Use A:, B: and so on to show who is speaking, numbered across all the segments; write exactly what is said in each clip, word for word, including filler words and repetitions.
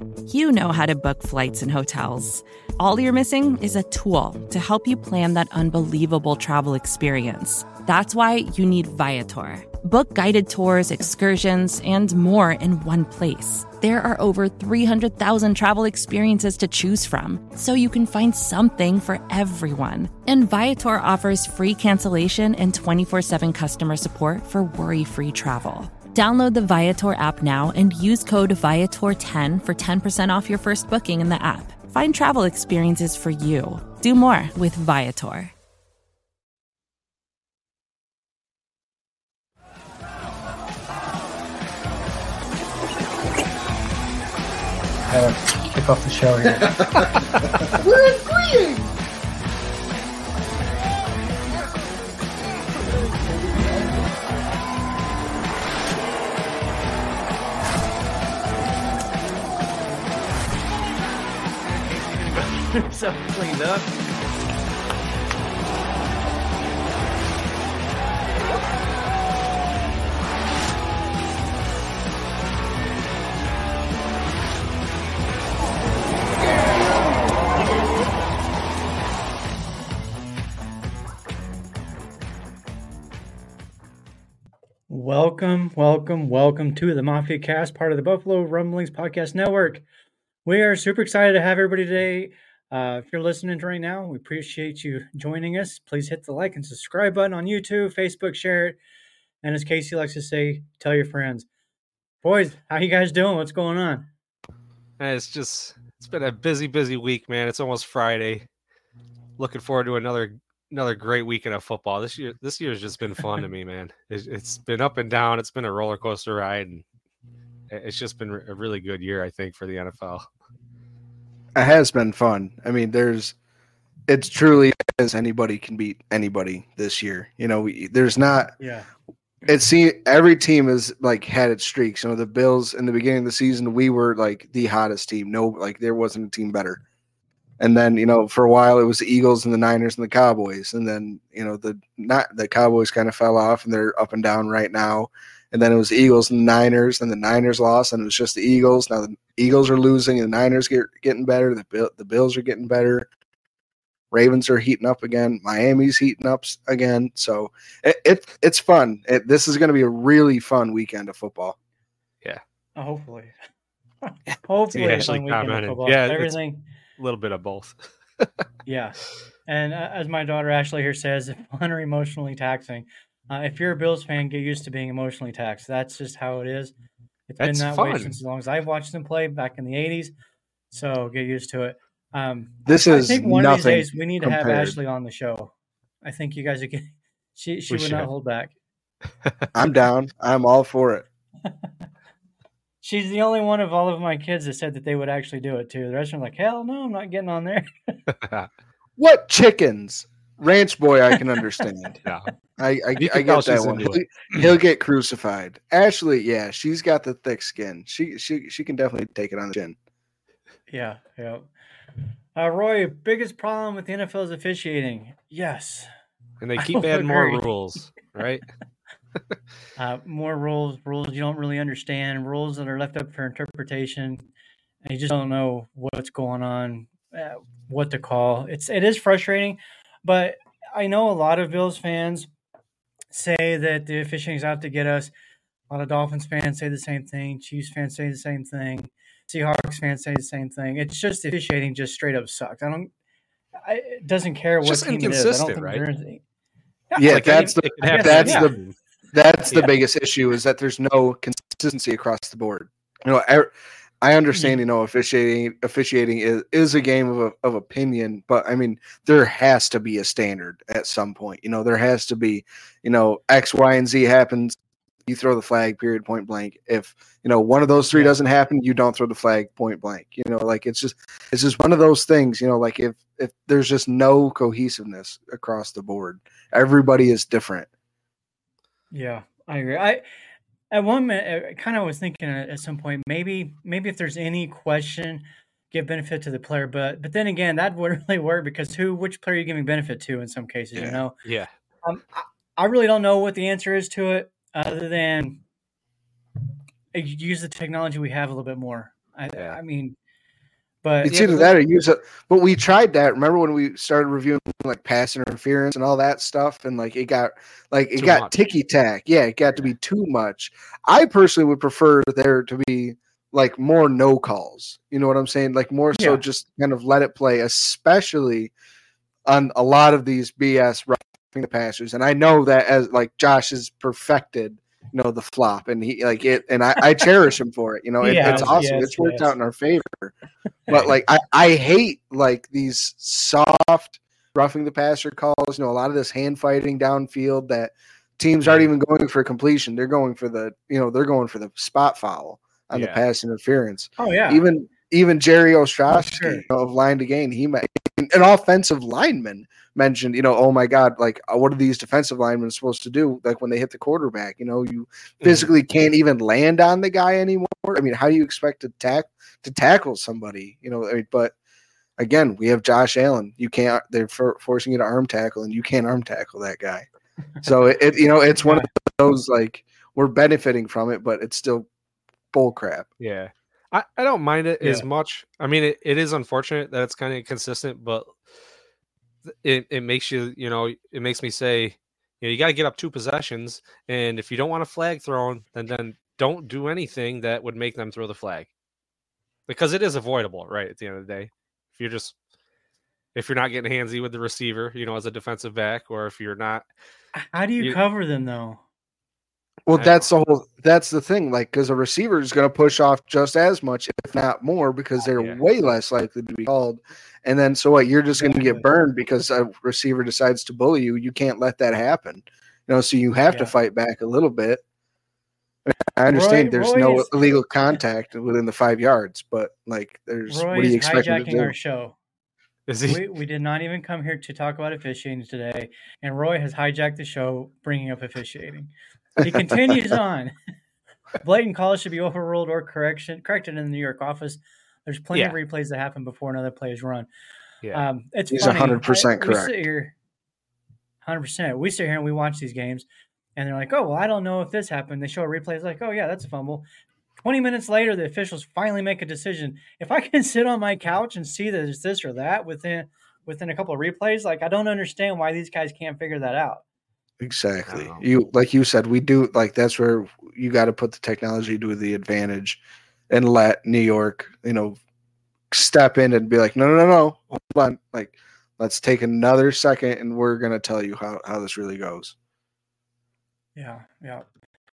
A: You know how to book flights and hotels. All you're missing is a tool to help you plan that unbelievable travel experience. That's why you need Viator. Book guided tours, excursions, and more in one place. There are over three hundred thousand travel experiences to choose from, so you can find something for everyone. And Viator offers free cancellation and twenty-four seven customer support for worry-free travel. Download the Viator app now and use code Viator ten for ten percent off your first booking in the app. Find travel experiences for you. Do more with Viator.
B: Uh, kick off the show here.
C: We're agreeing!
D: So cleaned up.
B: Welcome, welcome, welcome to the Mafia Cast, part of the Buffalo Rumblings Podcast Network. We are super excited to have everybody today. Uh, if you're listening right now, we appreciate you joining us. Please hit the like and subscribe button on YouTube, Facebook, share it. And as Casey likes to say, tell your friends. Boys, how you guys doing? What's going on?
D: It's just, it's been a busy, busy week, man. It's almost Friday. Looking forward to another another great weekend of football. This year, this year has just been fun to me, man. It's, it's been up and down. It's been a roller coaster ride, and it's just been a really good year, I think, for the N F L.
E: It has been fun. I mean, there's, it's truly as anybody can beat anybody this year. You know, we, there's not.
B: Yeah.
E: It's seen every team has like had its streaks. You know, the Bills in the beginning of the season, we were like the hottest team. No, like there wasn't a team better. And then, you know, for a while it was the Eagles and the Niners and the Cowboys. And then, you know, the not the Cowboys kind of fell off and they're up and down right now. And then it was the Eagles and the Niners, and the Niners lost, and it was just the Eagles. Now the Eagles are losing, and the Niners get getting better. The Bill, the Bills are getting better. Ravens are heating up again. Miami's heating up again. So it, it it's fun. It, this is going to be a really fun weekend of football.
D: Yeah.
B: Oh, hopefully. hopefully.
D: Yeah, actually commented. Yeah, everything. A little bit of both.
B: Yeah. And uh, as my daughter Ashley here says, fun or emotionally taxing. Uh, if you're a Bills fan, get used to being emotionally taxed. That's just how it is. It's
D: That's
B: been that
D: fun.
B: way since as long as I've watched them play back in the eighties. So get used to it. Um,
E: this
B: I
E: is
B: think one of these
E: nothing
B: days we need to
E: compared.
B: have Ashley on the show. I think you guys are getting. She she
D: We
B: would
D: should.
B: not hold back.
E: I'm down. I'm all for it.
B: She's the only one of all of my kids that said that they would actually do it too. The rest are like, hell no, I'm not getting on there.
E: What chickens? Ranch boy, I can understand.
D: Yeah.
E: I, I,
D: You
E: I
D: can tell
E: get that
D: she's
E: one.
D: into
E: He'll, he'll get crucified. Ashley, yeah, she's got the thick skin. She she she can definitely take it on the chin.
B: Yeah, yeah. Uh, Roy, biggest problem with the N F L is officiating. Yes.
D: And they
B: I
D: keep
B: will
D: adding more
B: agree.
D: rules, right?
B: Uh, more rules, rules you don't really understand, rules that are left up for interpretation, and you just don't know what's going on, uh, what to call. It's it is frustrating, but I know a lot of Bills fans say that the officiating is out to get us. A lot of Dolphins fans say the same thing. Chiefs fans say the same thing. Seahawks fans say the same thing. It's just the officiating just straight up sucks. I don't. I, it doesn't care
D: It's
B: what
D: just
B: team it is. I don't
D: inconsistent,
B: think
D: right?
B: there's anything.
E: Yeah,
D: Like,
E: that's
D: I
E: the
D: mean, it could happen
E: that's
B: yeah.
E: the that's the
D: Yeah.
E: biggest issue is that there's no consistency across the board. You know, I, I understand. You know, officiating officiating is, is a game of of opinion, but I mean, there has to be a standard at some point. You know, there has to be. You know, X, Y, and Z happens. You throw the flag, period, point blank. If you know one of those three
B: Yeah.
E: doesn't happen, you don't throw the flag, point blank. You know, like it's just it's just one of those things. You know, like if if there's just no cohesiveness across the board, everybody is different.
B: Yeah, I agree. I at one minute, I kind of was thinking at, at some point maybe maybe if there's any question, give benefit to the player. But but then again, that wouldn't really work because who which player are you giving benefit to in some cases? You
E: Yeah.
B: know,
D: Yeah.
B: um, I, I really don't know what the answer is to it other than uh, use the technology we have a little bit more. I,
D: Yeah.
B: I mean, but
E: It's
D: Yeah,
E: either
D: but
E: that
D: then-
E: or use it. But we tried that. Remember when we started reviewing like pass interference and all that stuff, and like it got like it
D: Too
E: got
D: much.
E: ticky tack. Yeah, it got to be too much. I personally would prefer there to be like more no calls. You know what I'm saying? Like more so
B: Yeah.
E: just kind of let it play, especially on a lot of these B S roughing the passers. And I know that as like Josh has perfected, you know, the flop, and he like it, and I, I cherish him for it. You know, it,
B: Yes,
E: it's awesome.
B: yes,
E: it's worked
B: yes.
E: out in our favor. But like I, I hate like these soft roughing the passer calls. You know, a lot of this hand fighting downfield that teams aren't even going for completion. They're going for the you know they're going for the spot foul on
D: Yeah.
E: the pass interference.
B: oh yeah,
E: Even even Jerry Ostrowski
B: sure.
E: you know, of Line to Gain, he met an offensive lineman mentioned, you know, oh my God, like uh, what are these defensive linemen supposed to do? Like when they hit the quarterback, you know, you physically can't even land on the guy anymore. I mean, how do you expect to tack to tackle somebody? You know, I mean, but again, we have Josh Allen. You can't. They're for, forcing you to arm tackle, and you can't arm tackle that guy. So it, it you know, it's one of those like we're benefiting from it, but it's still bull crap.
D: Yeah. I, I don't mind it as
B: Yeah.
D: much. I mean, it, it is unfortunate that it's kind of inconsistent, but it, it makes you, you know, it makes me say, you know, you got to get up two possessions. And if you don't want a flag thrown, then, then don't do anything that would make them throw the flag. Because it is avoidable, right, at the end of the day. If you're just, if you're not getting handsy with the receiver, you know, as a defensive back, or if you're not.
B: How do you,
D: You-
B: cover them though?
E: Well,
D: I
E: that's the whole. That's the thing. Like, because a receiver is going to push off just as much, if not more, because they're
D: Yeah.
E: way less likely to be called. And then, so what? You're just going to
B: Exactly.
E: get burned because a receiver decides to bully you. You can't let that happen. You know, so you have to
B: Yeah.
E: fight back a little bit. I understand
B: Roy-
E: there's
B: Roy
E: no
B: is-
E: illegal contact within the five yards, but like, there's
B: Roy
E: what do you
B: is
E: expect him to
B: hijacking
E: do?
B: our show.
D: Is he?
B: We we did not even come here to talk about officiating today, and Roy has hijacked the show, bringing up officiating. He continues on. Blatant calls should be overruled or correction corrected in the New York office. There's plenty
D: Yeah.
B: of replays that happen before another play is run.
D: Yeah.
B: Um, it's
E: He's
B: funny.
E: one hundred percent
B: I- We
E: correct.
B: sit here, one hundred percent. We sit here and we watch these games, and they're like, "Oh, well, I don't know if this happened." They show a replay. It's like, "Oh, yeah, that's a fumble." twenty minutes later, the officials finally make a decision. If I can sit on my couch and see that it's this or that within within a couple of replays, like I don't understand why these guys can't figure that out.
E: Exactly.
D: Um,
E: You like you said, we do like that's where you got to put the technology to the advantage, and let New York, you know, step in and be like, no, no, no, no, hold on, like let's take another second, and we're gonna tell you how how this really goes.
B: Yeah, yeah.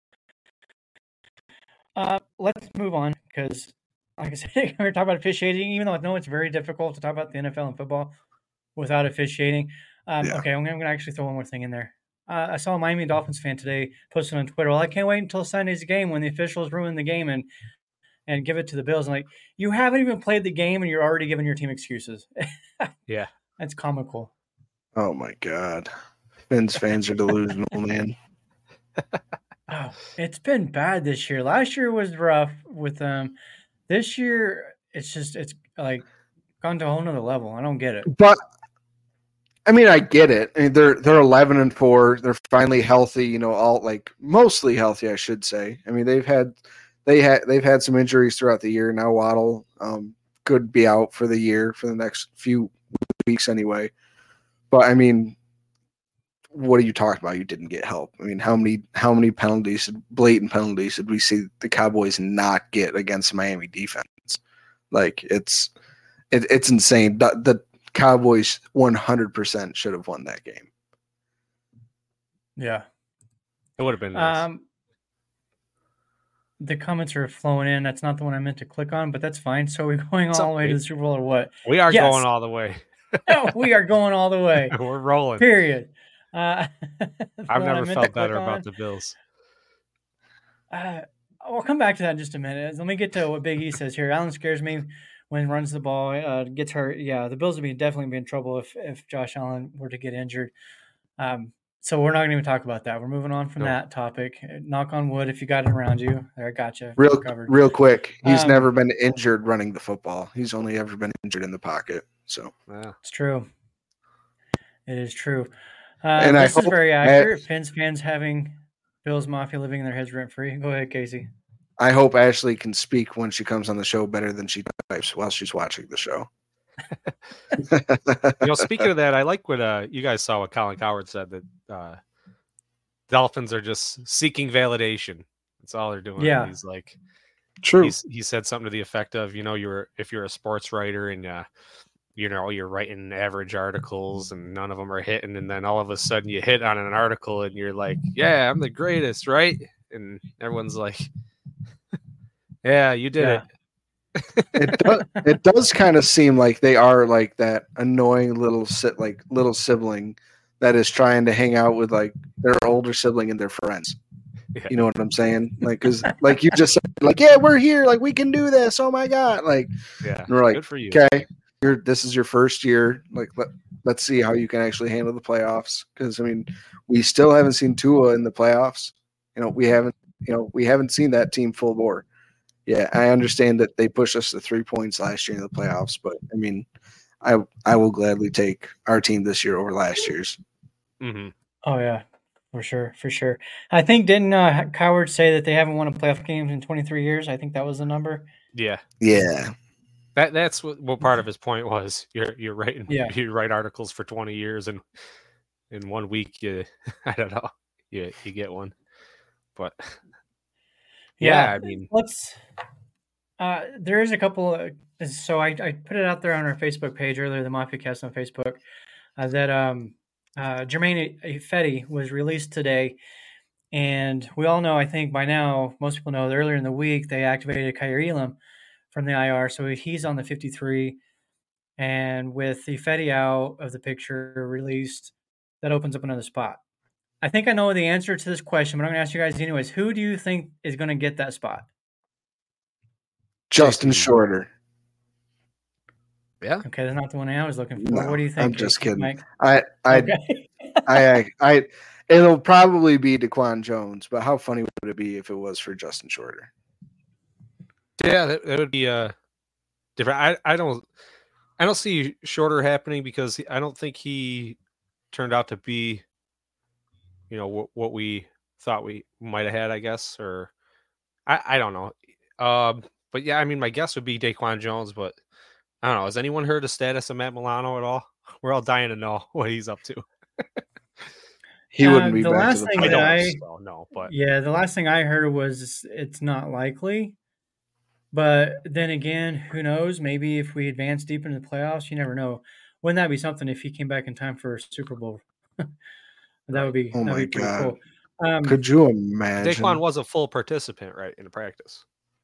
B: Uh, let's move on because, like I said, we're talking about officiating. Even though I know it's very difficult to talk about the N F L and football without officiating. Um,
E: Yeah.
B: Okay, I'm going to actually throw one more thing in there. Uh, I saw a Miami Dolphins fan today posting on Twitter, "Well, I can't wait until Sunday's game when the officials ruin the game and and give it to the Bills." I'm like, you haven't even played the game and you're already giving your team excuses.
D: Yeah.
B: That's comical.
E: Oh my God, Fins fans are delusional, man.
B: Oh, it's been bad this year. Last year was rough with them. This year, it's just it's like gone to a whole nother level. I don't get it.
E: But I mean, I get it. I mean, they're they're eleven and four. They're finally healthy. You know, all like mostly healthy, I should say. I mean, they've had they had they've had some injuries throughout the year. Now Waddle um, could be out for the year for the next few weeks anyway. But I mean, what are you talking about? You didn't get help. I mean, how many how many penalties, blatant penalties, did we see the Cowboys not get against Miami defense? Like it's it, it's insane. The, the Cowboys one hundred percent should have won that game.
B: Yeah.
D: It would have been nice.
B: Um, the comments are flowing in. That's not the one I meant to click on, but that's fine. So are we going
D: It's
B: all the way to
D: okay.
B: the Super Bowl or what?
D: we are
B: yes.
D: going all the way.
B: No, we are going all the way.
D: We're rolling.
B: Period. Uh, the
D: I've
B: one I
D: never
B: meant to
D: felt
B: click
D: better
B: on,
D: about the Bills.
B: Uh, I'll come back to that in just a minute. Let me get to what Big E says here. Allen scares me when he runs the ball, uh, gets hurt. Yeah, the Bills would be definitely be in trouble if if Josh Allen were to get injured. Um, so we're not going to even talk about that. We're moving on from
D: No.
B: that topic. Knock on wood if you got it around you. There, I got you.
E: Real
B: covered.
E: real quick, he's
B: Um,
E: never been injured running the football. He's only ever been injured in the pocket. So
D: Yeah.
B: It's true. It is true. Uh,
E: And I
B: this is
E: hope
B: very
E: that-
B: accurate. Pens fans having Bills Mafia living in their heads rent free. Go ahead, Casey.
E: I hope Ashley can speak when she comes on the show better than she types while she's watching the show.
D: You know, speaking of that, I like what uh, you guys saw what Colin Cowherd said, that uh, Dolphins are just seeking validation. That's all they're doing.
B: Yeah.
D: He's like,
E: True.
D: He's, he said something to the effect of, you know, you're if you're a sports writer and uh, you know you're writing average articles and none of them are hitting, and then all of a sudden you hit on an article and you're like, yeah, I'm the greatest, right? And everyone's like, yeah, you did
B: Yeah.
D: it.
E: it does, it does kind of seem like they are like that annoying little sit like little sibling that is trying to hang out with like their older sibling and their friends.
D: Yeah.
E: You know what I'm saying? Like, cause like you just said, like, yeah, we're here, like we can do this. Oh my god, like,
D: Yeah,
E: and we're like,
D: good for you.
E: Okay, you're this is your first year. Like, let, let's see how you can actually handle the playoffs. Because I mean, we still haven't seen Tua in the playoffs. You know, we haven't. You know, we haven't seen that team full bore. Yeah, I understand that they pushed us to three points last year in the playoffs, but I mean, I I will gladly take our team this year over last year's.
D: Mm-hmm.
B: Oh yeah, for sure, for sure. I think didn't uh, Cowherd say that they haven't won a playoff game in twenty-three years? I think that was the number.
D: Yeah,
E: Yeah.
D: that that's what, what part of his point was. You're you're writing,
B: Yeah.
D: you write articles for twenty years, and in one week you, I don't know, you you get one, but yeah,
B: Yeah.
D: I mean,
B: Let's. Uh, there is a couple. Uh, so I, I put it out there on our Facebook page earlier, the Mafia Cast on Facebook, uh, that um, uh, Jermaine Ifedi was released today, and we all know. I think by now, most people know that earlier in the week they activated Kaiir Elam from the I R, so he's on the fifty-three. And with Ifedi out of the picture, released, that opens up another spot. I think I know the answer to this question, but I'm going to ask you guys anyways. Who do you think is going to get that spot?
E: Justin Shorter.
D: yeah,
B: Okay, that's not the one I was looking for.
E: No,
B: What do you think?
E: I'm just kidding.
B: Mike?
E: I I,
B: Okay.
E: I I I it'll probably be Daquan Jones, but how funny would it be if it was for Justin Shorter?
D: yeah, that, that would be uh different. I I don't I don't see Shorter happening because I don't think he turned out to be, you know, what what we thought we might have had, I guess, or I I don't know. Um, but yeah, I mean, my guess would be Daquan Jones, but I don't know. Has anyone heard the status of Matt Milano at all? We're all dying to know what he's up to.
E: He
B: Uh,
E: wouldn't be
B: the
E: back
B: last
E: to the
B: thing
D: I
B: that
D: don't
B: I-
D: so, no, but
B: Yeah, the last thing I heard was it's not likely. But then again, who knows? Maybe if we advance deep into the playoffs, you never know. Wouldn't that be something if he came back in time for a Super Bowl? that would be
E: Oh
B: that'd
E: my
B: be pretty
E: God.
B: cool. Um,
E: Could you imagine?
D: Daquan was a full participant, right, in the practice.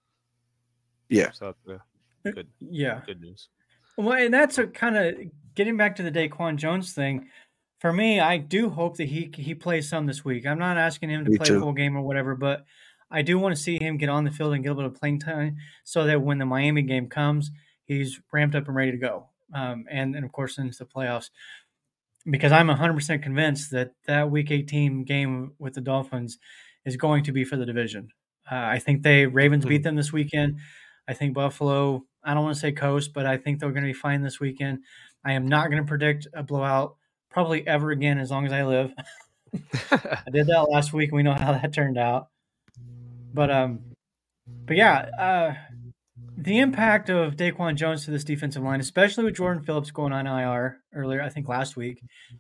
E: Yeah.
D: So uh, good,
B: yeah.
D: good news.
B: Well, and that's a kind of getting back to the Daquan Jones thing. For me, I do hope that he he plays some this week. I'm not asking him to
E: Me
B: play
E: too.
B: a full game or whatever, but I do want to see him get on the field and get a little bit of playing time so that when the Miami game comes, he's ramped up and ready to go. Um, and, and, of course, into the playoffs. Because I'm one hundred percent convinced that that Week eighteen game with the Dolphins is going to be for the division. Uh, I think they Ravens beat them this weekend. I think Buffalo, I don't want to say coast, but I think they're going to be fine this weekend. I am not going to predict a blowout probably ever again as long as I live. I did that last week. And we know how that turned out. But um, but yeah, uh, the impact of Daquan Jones to this defensive line, especially with Jordan Phillips going on I R earlier, I think last week,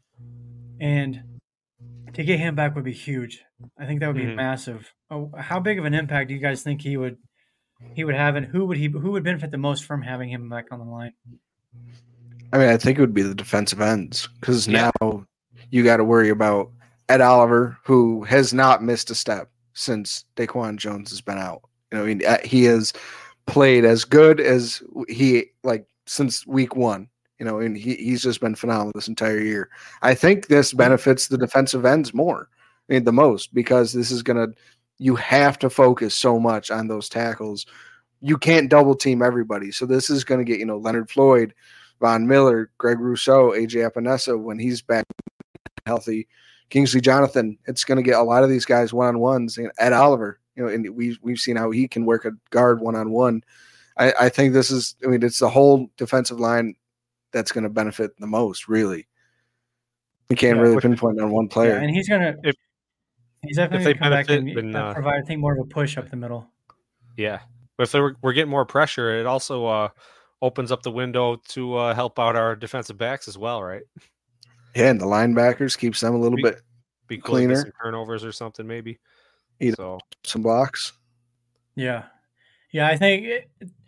B: and to get him back would be huge. I think that would be
D: Mhm.
B: massive. Oh, how big of an impact do you guys think he would he would have, and who would he who would benefit the most from having him back on the line?
E: I mean, I think it would be the defensive ends because
D: Yeah.
E: now you got to worry about Ed Oliver, who has not missed a step since Daquan Jones has been out. You know, I mean, uh, he has played as good as he like since week one. You know, and he, he's just been phenomenal this entire year. I think this benefits the defensive ends more, I mean, the most, because this is gonna. You have to focus so much on those tackles. You can't double team everybody, so this is going to get you know Leonard Floyd, Von Miller, Greg Rousseau, A J Epinesa when he's back healthy, Kingsley Jonathan. It's going to get a lot of these guys one on ones. And Ed Oliver, you know, and we we've seen how he can work a guard one on one. I, I think this is. I mean, it's the whole defensive line that's going to benefit the most. Really, we can't
B: Yeah,
E: really
D: which-
E: pinpoint on one player.
B: Yeah, and he's gonna
D: If-
B: he's definitely
D: they
B: gonna come back
D: benefit,
B: and
D: then,
B: uh,
D: uh,
B: provide, I think, more of a push up the middle.
D: Yeah, but if we're, we're getting more pressure, it also uh, opens up the window to uh, help out our defensive backs as well, right?
E: Yeah, and the linebackers keeps them a little
D: Be,
E: bit
D: be cool to get
E: cleaner.
D: some turnovers or something, maybe.
E: Eat
D: so
E: some blocks.
B: Yeah, yeah. I think it,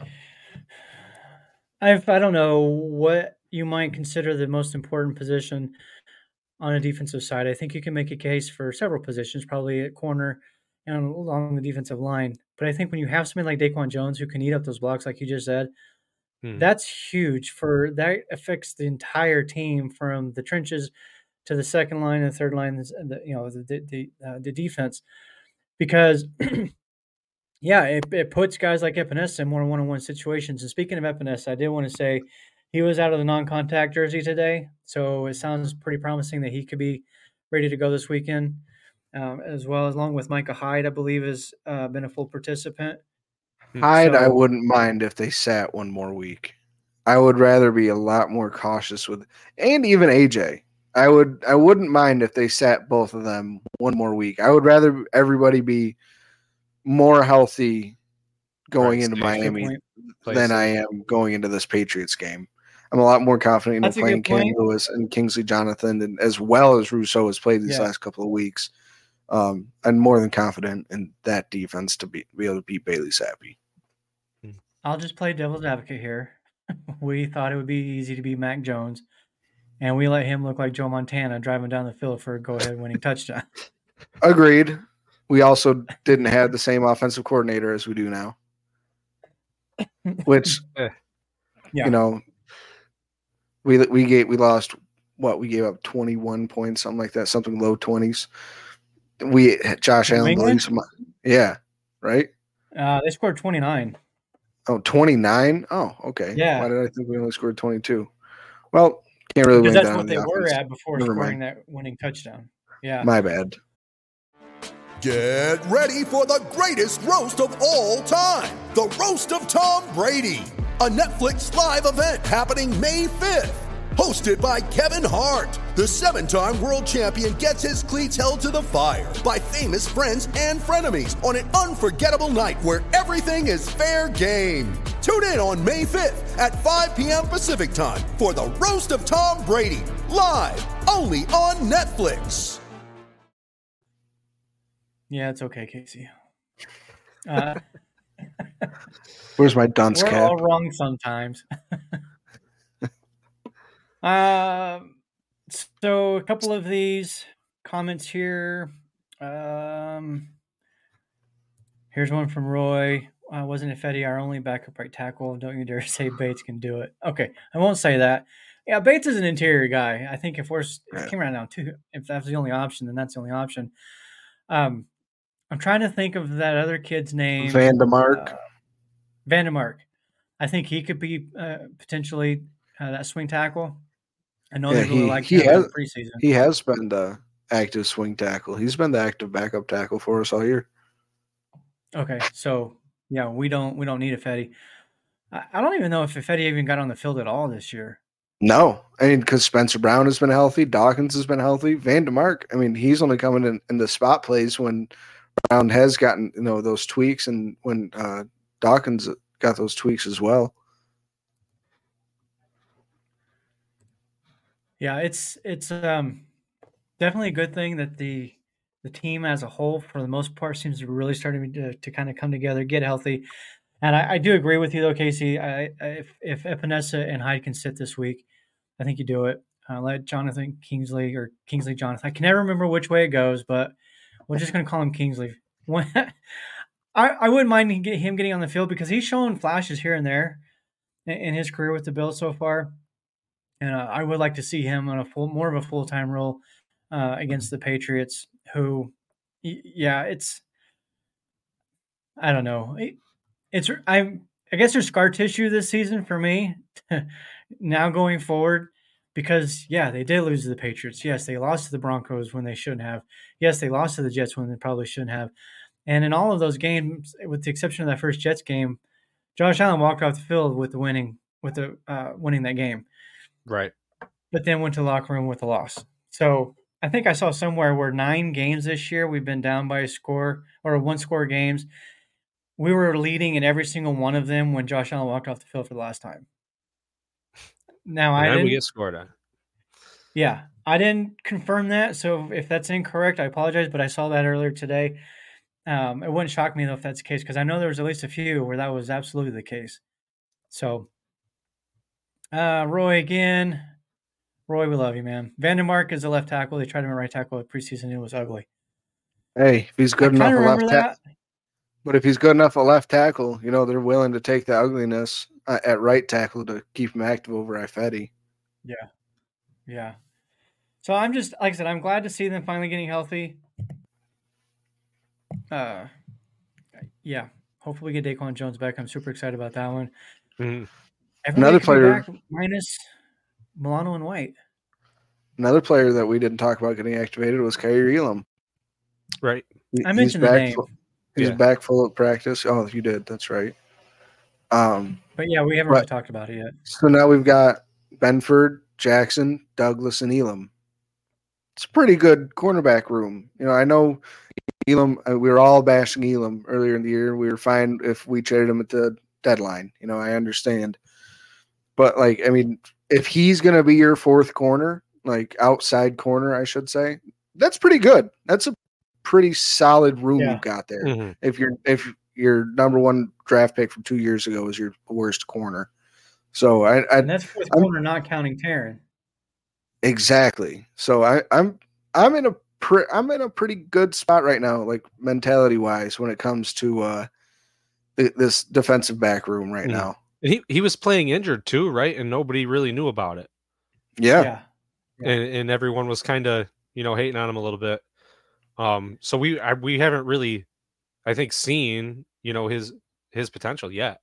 B: I've I don't know what you might consider the most important position on a defensive side. I think you can make a case for several positions, probably at corner and along the defensive line. But I think when you have somebody like Daquan Jones who can eat up those blocks, like you just said,
D: hmm.
B: that's huge. For that affects the entire team from the trenches to the second line and third line, and the, you know, the the uh, the defense, because yeah, it, it puts guys like Epinesa in more one-on-one situations. And speaking of Epinesa, I did want to say he was out of the non-contact jersey today, so it sounds pretty promising that he could be ready to go this weekend, um, as well as along with Micah Hyde, I believe, has uh, been a full participant.
E: Hyde,
B: So,
E: I wouldn't mind if they sat one more week. I would rather be a lot more cautious with, and even A J. I would, I wouldn't mind if they sat both of them one more week. I would rather everybody be more healthy going
D: Right,
E: into
D: safe.
E: Miami
D: Play
E: than
D: safe.
E: I am going into this Patriots game. I'm a lot more confident in
B: That's a
E: playing
B: good
E: Cam
B: point.
E: Lewis and Kingsley Jonathan, and as well as Rousseau has played these
B: Yeah.
E: last couple of weeks. Um, I'm more than confident in that defense to be, be able to beat Bailey Zappi.
B: I'll just play devil's advocate here. We thought it would be easy to beat Mac Jones, and we let him look like Joe Montana driving down the field for a go-ahead winning touchdown.
E: Agreed. We also didn't have the same offensive coordinator as we do now, which,
D: Eh.
B: Yeah.
E: you know, we we gave we lost what we gave up twenty-one points, something like that, something low twenties. We Josh
B: New
E: Allen,
B: England?
E: believes my- yeah, right.
B: Uh, they scored twenty-nine.
E: Oh, twenty-nine? Oh, okay.
B: Yeah.
E: Why did I think we only scored twenty-two? Well, can't really
B: Because
E: blame
B: that's
E: that
B: what
E: on
B: they
E: the
B: were
E: offense.
B: at before
E: Never
B: scoring
E: mind.
B: that winning touchdown. Yeah.
E: My bad.
C: Get ready for the greatest roast of all time, the Roast of Tom Brady, a Netflix live event happening May fifth. Hosted by Kevin Hart, the seven-time world champion gets his cleats held to the fire by famous friends and frenemies on an unforgettable night where everything is fair game. Tune in on May fifth at five p.m. Pacific time for the Roast of Tom Brady, live only on Netflix.
B: Yeah, it's okay, Casey. Uh,
E: Where's my dunce
B: we're
E: cap?
B: all wrong sometimes. Um, so a couple of these comments here. Um, here's one from Roy. Uh, wasn't Ifedi our only backup right tackle? Don't you dare say Bates can do it. Okay, I won't say that. Yeah, Bates is an interior guy. I think if we're if it came around down to if that's the only option, then that's the only option. Um, I'm trying to think of that other kid's name.
E: Vandemark.
B: Uh, Vandemark. I think he could be uh, potentially uh, that swing tackle. I know
E: Yeah,
B: they really
E: he-
B: like
E: he
B: him in
E: has-
B: preseason.
E: He has been the active swing tackle. He's been the active backup tackle for us all year.
B: Okay, so yeah, we don't we don't need Ifedi. I, I don't even know if Ifedi even got on the field at all this year.
E: No, I mean, because Spencer Brown has been healthy, Dawkins has been healthy, Vandemark. I mean, he's only coming in, in the spot plays when Brown has gotten, you know, those tweaks, and when uh, Dawkins got those tweaks as well.
B: Yeah, it's it's um definitely a good thing that the the team as a whole, for the most part, seems to be really starting to, to kind of come together, get healthy. And I, I do agree with you, though, Casey. I, I, if if Epinesa and Hyde can sit this week, I think you do it. Uh, let Jonathan Kingsley or Kingsley Jonathan. I can never remember which way it goes, but we're just going to call him Kingsley. When, I I wouldn't mind him getting on the field because he's shown flashes here and there in, in his career with the Bills so far. And uh, I would like to see him on a full, more of a full time role uh, against the Patriots. Who, y- yeah, it's, I don't know, it, it's I I guess there's scar tissue this season for me now going forward because yeah, they did lose to the Patriots. Yes, they lost to the Broncos when they shouldn't have. Yes, they lost to the Jets when they probably shouldn't have. And in all of those games, with the exception of that first Jets game, Josh Allen walked off the field with the winning with the uh, winning that game.
D: Right.
B: But then went to the locker room with a loss. So I think I saw somewhere where nine games this year we've been down by a score or one score games. we were leading in every single one of them when Josh Allen walked off the field for the last time. Now
D: and
B: I
D: then
B: didn't.
D: we get scored on.
B: Yeah, I didn't confirm that, so if that's incorrect, I apologize. But I saw that earlier today. Um, it wouldn't shock me though if that's the case, because I know there was at least a few where that was absolutely the case. So, uh, Roy again. Roy, we love you, man. Vandermark is a left tackle. They tried him at right tackle at preseason. It was ugly.
E: Hey, if he's good
B: I
E: enough
B: kinda
E: at left
B: remember
E: tackle,
B: that.
E: but if he's good enough at left tackle, you know they're willing to take the ugliness uh, at right tackle to keep him active over Ifedi.
B: Yeah, yeah. So I'm just like I said, I'm glad to see them finally getting healthy. Uh, yeah. Hopefully we get Daquan Jones back. I'm super excited about that one.
D: Mhm.
B: Everybody
E: Another
B: could be
E: player-
B: back minus Milano and White.
E: Another player that we didn't talk about getting activated was Kyrie Elam.
D: Right.
E: He-
B: I
E: he's
B: mentioned the
E: back
B: name.
E: fu- He's
D: Yeah.
E: back full of practice. Oh, you did. That's right. Um,
B: But yeah, we haven't
E: Right.
B: really talked about it yet.
E: so now we've got Benford, Jackson, Douglas, and Elam. It's a pretty good cornerback room. You know, I know Elam. uh, We were all bashing Elam earlier in the year. We were fine if we traded him at the deadline. You know, I understand. But like, I mean, if he's going to be your fourth corner, like outside corner, I should say, that's pretty good. That's a pretty solid room
B: Yeah.
E: you've got there.
D: Mhm.
E: If you're if your number one draft pick from two years ago is your worst corner, so I, I
B: And that's fourth
E: I'm-
B: corner, not counting Taryn.
E: exactly. So I, I'm I'm in a pre, I'm in a pretty good spot right now, like mentality wise, when it comes to uh th- this defensive back room right
D: Mhm.
E: now.
D: And he he was playing injured too, right? And nobody really knew about it.
E: Yeah,
B: Yeah. Yeah.
D: And and everyone was kind of, you know, hating on him a little bit. Um, so we I, we haven't really, I think, seen, you know, his his potential yet.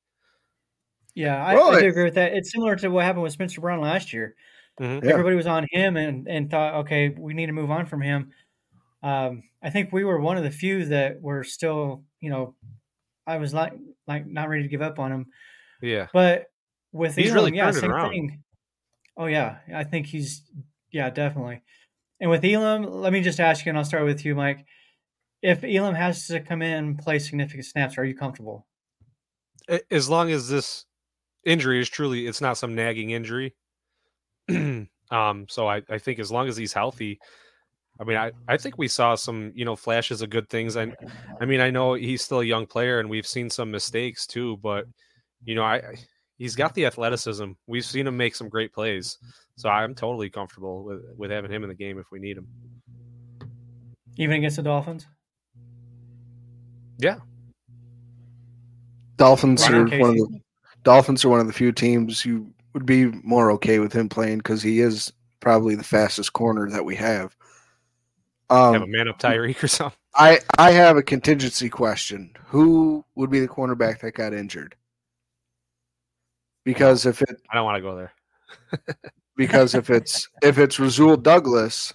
B: Yeah, I,
E: Well,
B: I do
E: it-
B: agree with that. It's similar to what happened with Spencer Brown last year.
D: Mhm.
E: Yeah.
B: Everybody was on him and, and thought, okay, we need to move on from him. Um, I think we were one of the few that were still, you know, I was like, like not ready to give up on him.
D: Yeah.
B: But with
D: He's
B: Elam,
D: really
B: yeah,
D: turned it
B: same
D: around.
B: thing. Oh yeah, I think he's, yeah, definitely. And with Elam, let me just ask you, and I'll start with you, Mike. If Elam has to come in and play significant snaps, are you comfortable?
D: A- As long as this injury is truly, it's not some nagging injury. um, so I, I think as long as he's healthy, I mean, I, I think we saw some, you know, flashes of good things. I, I mean, I know he's still a young player and we've seen some mistakes too, but you know, I, I- he's got the athleticism. We've seen him make some great plays. So I'm totally comfortable with, with having him in the game if we need him.
B: Even against the Dolphins?
D: Yeah.
E: Dolphins
B: Ryan
E: are one of
B: Casey.
E: the Dolphins are one of the few teams you would be more okay with him playing because he is probably the fastest corner that we have. Um,
D: Have a man up Tyreek or something.
E: I I have a contingency question. Who would be the cornerback that got injured? Because if it
D: I don't want to go there.
E: because if it's if it's Rasul Douglas,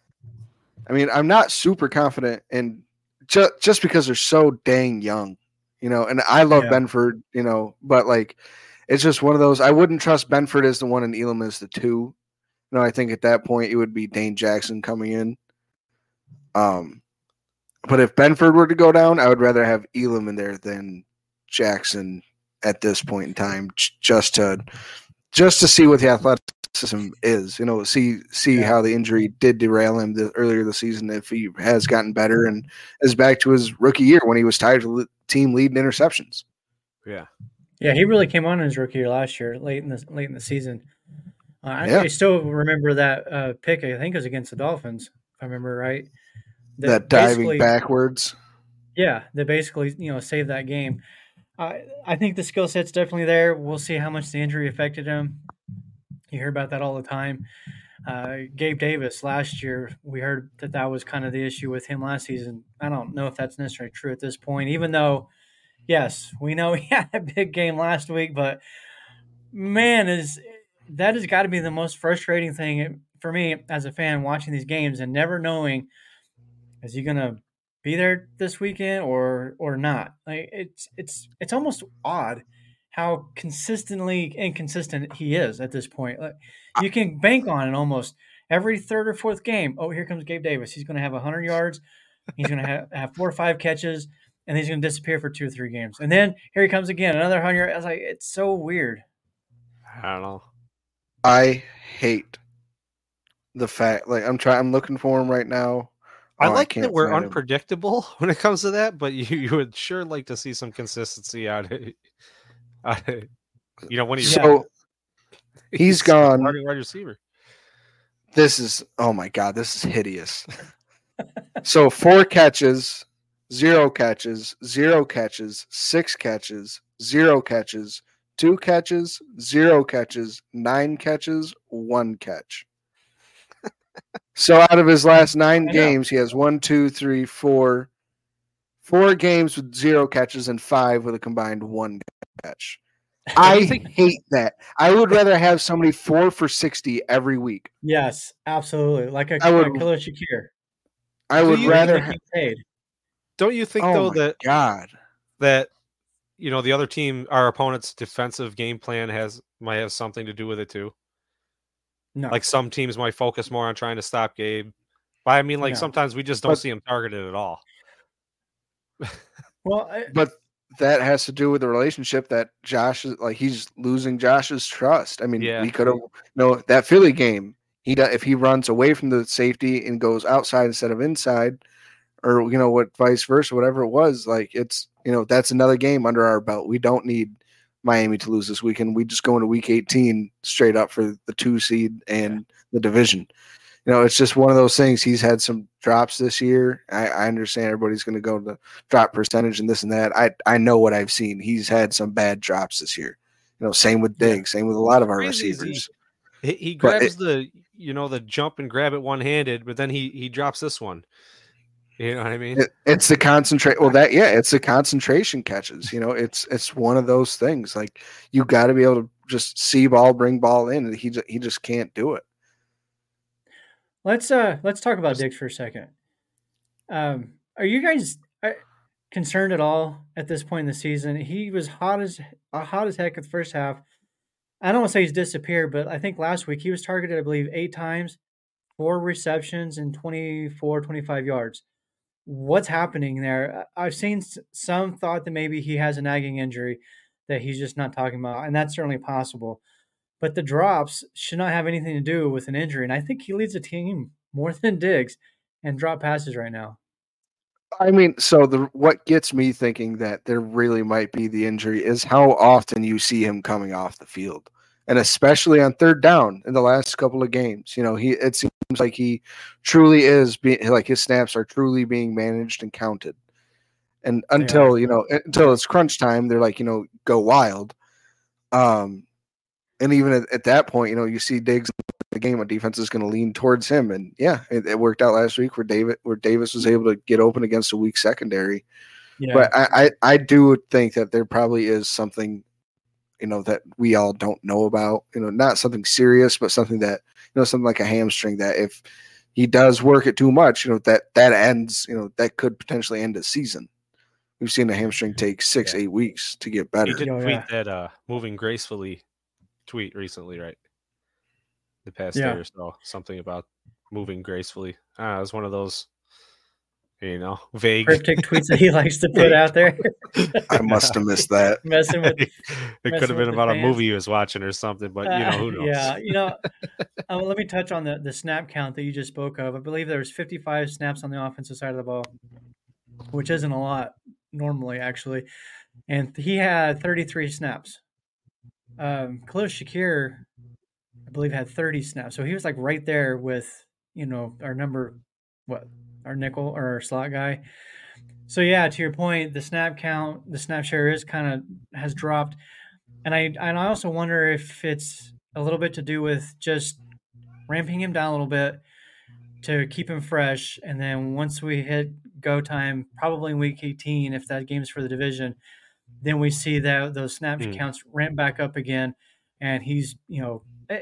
E: I mean, I'm not super confident in just just because they're so dang young, you know. And I love
B: Yeah.
E: Benford, you know, but like, it's just one of those. I wouldn't trust Benford as the one and Elam as the two. You know, I think at that point it would be Dane Jackson coming in. Um, but if Benford were to go down, I would rather have Elam in there than Jackson at this point in time, j- just to just to see what the athleticism is. You know, see see
B: Yeah.
E: how the injury did derail him the, earlier this season. If he has gotten better and is back to his rookie year when he was tied for the team lead in interceptions.
D: Yeah.
B: Yeah, he really came on in his rookie year last year, late in the late in the season. Uh, I-
E: Yeah.
B: I still remember that uh, pick. I think it was against the Dolphins, if I remember right.
E: That diving
B: basically-
E: backwards.
B: Yeah, they basically you know saved that game. I I think the skill set's definitely there. We'll see how much the injury affected him. You hear about that all the time. Uh, Gabe Davis last year, we heard that that was kind of the issue with him last season. I don't know if that's necessarily true at this point, even though, yes, we know he had a big game last week, but man, is that has got to be the most frustrating thing for me as a fan watching these games and never knowing, is he going to be there this weekend or or not? Like it's it's it's almost odd how consistently inconsistent he is at this point. Like, you can bank on it almost every third or fourth game. Oh, here comes Gabe Davis. He's going to have one hundred yards. He's going to have, have four or five catches. and he's going to disappear for two or three games. And then here he comes again, another hundred. I was like, it's so weird.
D: I don't know.
E: I hate the fact, like I'm trying, I'm looking for him right now.
D: I
E: Oh,
D: like
E: I
D: that we're
E: find him.
D: unpredictable when it comes to that, but you, you would sure like to see some consistency out of it. Out of it. You know, when he's
E: so
D: he's,
E: he's gone.
D: Starting wide receiver.
E: This is, oh my God, this is hideous. So four catches, zero catches, zero catches, six catches, zero catches, two catches, zero catches, nine catches, one catch. So out of his last nine games, he has one, two, three, four, four games with zero catches and five with a combined one catch. I
D: think-
E: hate that. I would rather have somebody four for sixty every week.
B: Yes, absolutely. Like a,
E: I would-
B: a Khalil Shakir.
E: I
D: Do
E: would
D: you
E: rather.
B: He paid.
D: Don't you think
E: Oh
D: though
E: my
D: that
E: God.
D: that you know the other team, our opponent's defensive game plan has might have something to do with it too?
B: No.
D: Like some teams might focus more on trying to stop Gabe. But I mean, like
B: No.
D: sometimes we just don't
E: But-
D: see him targeted at all.
B: well, I,
E: But that has to do with the relationship that Josh is like. He's losing Josh's trust. I mean,
D: Yeah.
E: we could have, you know, that Philly game. He do- if he runs away from the safety and goes outside instead of inside, or you know what, vice versa, whatever it was. Like it's, you know, that's another game under our belt. We don't need Miami to lose this weekend. We just go into week eighteen straight up for the two seed and the division. You know, it's just one of those things. He's had some drops this year. I, I understand everybody's going to go to drop percentage and this and that. I I know what I've seen. He's had some bad drops this year. You know, same with Diggs, same with a lot of our
D: Crazy is he-
E: receivers.
D: He, he
E: But
D: grabs the you know the jump and grab it one handed, but then he he drops this one. You know what I mean?
E: It, it's the concentrate. Well, that yeah, it's the concentration catches. You know, it's it's one of those things. Like you got to be able to just see ball, bring ball in, and he ju- he just can't do it.
B: let's uh let's talk about Diggs for a second. Um, are you guys uh, concerned at all at this point in the season? He was hot as uh, hot as heck at the first half. I don't want to say he's disappeared, but I think last week he was targeted, I believe, eight times, four receptions and twenty-four, twenty-five yards. What's happening there? I've seen some thought that maybe he has a nagging injury that he's just not talking about, and that's certainly possible. But the drops should not have anything to do with an injury, and I think he leads the team more than Diggs and drop passes right now.
E: I mean, so the what gets me thinking that there really might be the injury is how often you see him coming off the field, and especially on third down in the last couple of games. You know, he it seems like he truly is being like his snaps are truly being managed and counted. And until you know, until it's crunch time, they're like, you know, go wild. Um, and even at, at that point, you know, you see Diggs in the game, a defense is going to lean towards him, and yeah, it, it worked out last week where David, where Davis was able to get open against a weak secondary.
B: Yeah.
E: But I, I, I do think that there probably is something, you know, that we all don't know about. You know, not something serious, but something that, you know, something like a hamstring that if he does work it too much, you know, that that ends, you know, that could potentially end a season. We've seen a hamstring take six,
D: Yeah.
E: eight weeks to get
D: He
E: better.
D: did
B: Oh,
D: tweet
B: yeah.
D: that uh, moving gracefully tweet recently, right? The past
B: Yeah.
D: day or so, something about moving gracefully. Ah, it was one of those, you know, vague.
B: Cryptic tweets that he likes to put out there,
E: I must have missed that.
B: messing with.
D: it could
B: messing
D: have
B: with
D: been
B: the
D: about a
B: fans.
D: movie he was watching or something, but you know who
B: Uh,
D: knows?
B: Yeah, you know, uh, let me touch on the, the snap count that you just spoke of. I believe there was fifty-five snaps on the offensive side of the ball, which isn't a lot normally, actually. And he had thirty-three snaps. Um, Khalil Shakir, I believe, had thirty snaps. So he was like right there with, you know, our number, what, our nickel or our slot guy. So yeah, to your point, the snap count, the snap share is kind of has dropped. And I and I also wonder if it's a little bit to do with just ramping him down a little bit to keep him fresh. And then once we hit go time, probably in week eighteen, if that game's for the division, then we see that those snap
D: Hmm.
B: counts ramp back up again. And he's, you know, eh,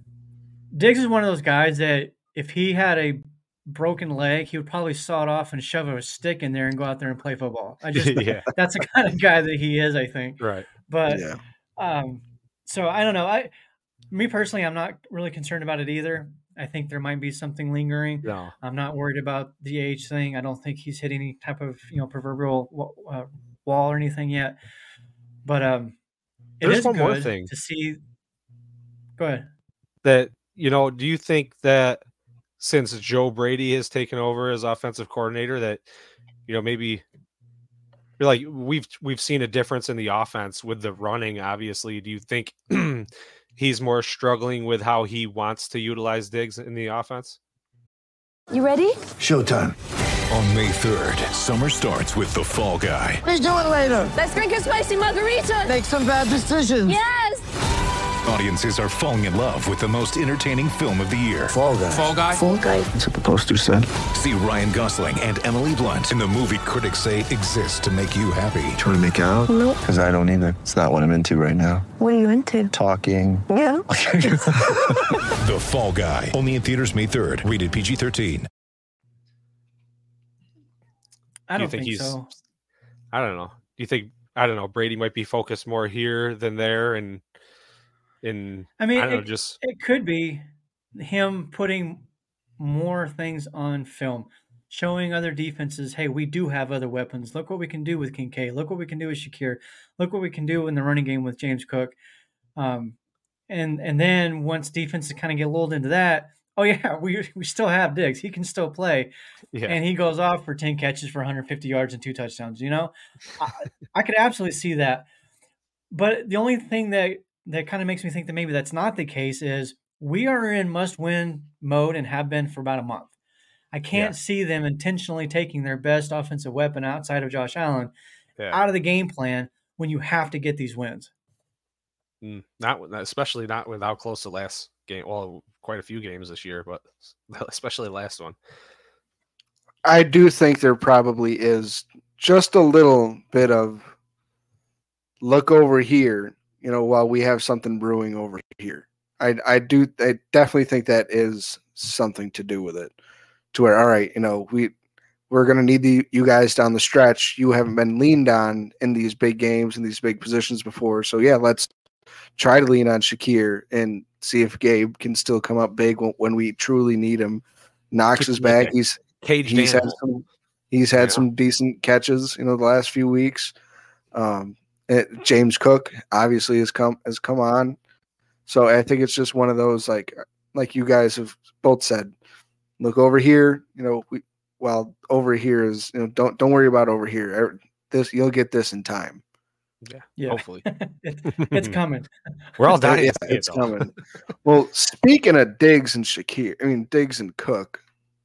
B: Diggs is one of those guys that if he had a broken leg, he would probably saw it off and shove a stick in there and go out there and play football. I just,
D: yeah,
B: that's the kind of guy that he is, I think.
D: right.
B: But
E: Yeah.
B: um, so I don't know. I, me personally, I'm not really concerned about it either. I think there might be something lingering.
D: No.
B: I'm not worried about the age thing. I don't think he's hit any type of, you know, proverbial uh, wall or anything yet. But um, it
D: There's
B: is
D: one more
B: good
D: thing.
B: to see. Go ahead.
D: That, you know, do you think that since Joe Brady has taken over as offensive coordinator, that, you know, maybe like we've we've seen a difference in the offense with the running, obviously. Do you think he's more struggling with how he wants to utilize Diggs in the offense?
F: You ready?
C: Showtime.
G: On May third, summer starts with The Fall Guy.
F: Let's do it later. Let's drink a spicy margarita. Make some bad decisions. Yes.
G: Audiences are falling in love with the most entertaining film of the year.
C: Fall Guy.
G: Fall Guy.
F: Fall guy.
C: That's what the poster said.
G: See Ryan Gosling and Emily Blunt in the movie critics say exists to make you happy.
C: Trying to make it out?
F: Nope.
C: Because I don't either. It's not what I'm into right now.
F: What are you into?
C: Talking.
F: Yeah.
G: The Fall Guy. Only in theaters May third. Rated P G thirteen.
B: I
D: Do you
B: don't
D: think
B: think,
D: he's-
B: so.
D: I don't know. Do you think, I don't know, Brady might be focused more here than there, and in
B: I mean,
D: I don't
B: it,
D: know, just
B: it could be him putting more things on film, showing other defenses, hey, we do have other weapons. Look what we can do with Kincaid. Look what we can do with Shakir. Look what we can do in the running game with James Cook. Um, and and then once defenses kind of get lulled into that, oh yeah, we we still have Diggs. He can still play,
D: yeah.
B: and he goes off for ten catches for one hundred fifty yards and two touchdowns. You know, I, I could absolutely see that. But the only thing that that kind of makes me think that maybe that's not the case is we are in must-win mode and have been for about a month. I can't
D: Yeah.
B: see them intentionally taking their best offensive weapon outside of Josh Allen
D: Yeah.
B: out of the game plan when you have to get these wins.
D: Mm, not with- especially not with how close the last game. Well, quite a few games this year, but especially the last one.
E: I do think there probably is just a little bit of look over here, you know, while we have something brewing over here. I I do I definitely think that is something to do with it. To where, all right, you know, we we're gonna need the you guys down the stretch. You haven't been leaned on in these big games in these big positions before. So yeah, let's try to lean on Shakir and see if Gabe can still come up big when, when we truly need him. Knox is back. He's
D: Cage
E: he's had
D: Daniel.
E: some he's had
D: Yeah.
E: some decent catches, you know, the last few weeks. Um, it, James Cook obviously has come has come on, so I think it's just one of those like like you guys have both said. Look over here, you know. We well over here is you know don't don't worry about over here. This you'll get this in time.
D: Yeah,
B: Yeah.
D: hopefully.
B: it, it's coming.
D: We're all dying.
E: Yeah,
D: to see it,
E: it's
D: though.
E: coming. Well, speaking of Diggs and Shakir, I mean Diggs and Cook.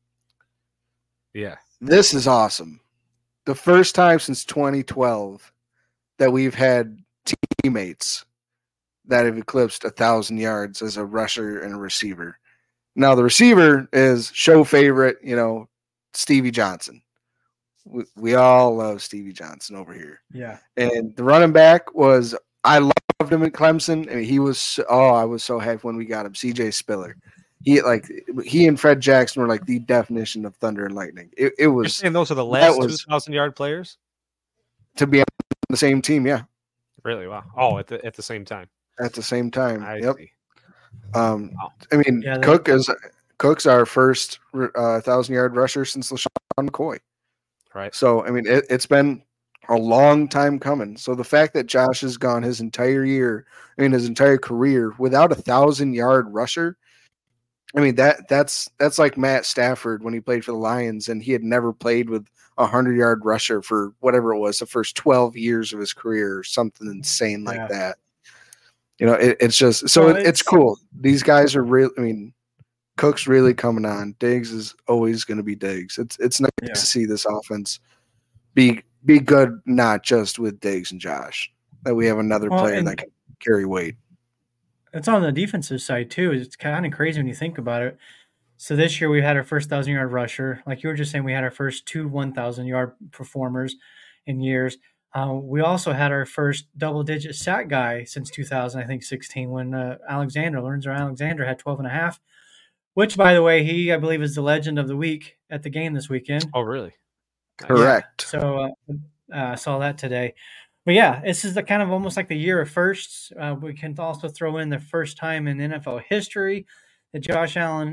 D: Yeah.
E: This is awesome. The first time since twenty twelve that we've had teammates that have eclipsed a thousand yards as a rusher and a receiver. Now the receiver is show favorite, you know, Stevie Johnson. We, we all love Stevie Johnson over here.
B: Yeah.
E: And the running back was I loved him at Clemson. I mean, he was so- oh, I was so happy when we got him. C J Spiller. He like he and Fred Jackson were like the definition of thunder and lightning. It, it
D: You're
E: was
D: saying those are the last
E: was-
D: two thousand yard players?
E: to be on the same team, yeah,
D: Really? Wow. Oh, at the at the same time.
E: at the same time.
D: I
E: yep.
D: see.
E: Um,
D: Wow.
E: I mean,
B: Yeah, that-
E: Cook is Cook's our first uh, thousand yard rusher since LaShawn McCoy.
D: Right.
E: So I mean, it, it's been a long time coming. So the fact that Josh has gone his entire year, I mean, his entire career without a thousand yard rusher. I mean that that's that's like Matt Stafford when he played for the Lions and he had never played with a hundred yard rusher for whatever it was the first twelve years of his career or something insane like
B: Yeah.
E: that. You know, it, it's just so
B: Well,
E: it, it's
B: it's-
E: cool. These guys are real. I mean, Cook's really coming on. Diggs is always going to be Diggs. It's it's nice
B: Yeah.
E: to see this offense be be good, not just with Diggs and Josh. That we have another
B: Well,
E: player
B: and-
E: that can carry weight.
B: It's on the defensive side too. It's kind of crazy when you think about it. So this year we had our first thousand yard rusher. Like you were just saying, we had our first two one thousand yard performers in years. Uh, we also had our first double digit sack guy since two thousand, I think sixteen, when uh, Alexander, Lorenzo Alexander had twelve and a half, which by the way, he, I believe is the legend of the week at the game this weekend.
D: Oh, really? Nice.
E: Correct.
B: So uh, uh, I saw that today. But yeah, this is the kind of almost like the year of firsts. Uh, we can also throw in the first time in N F L history that Josh Allen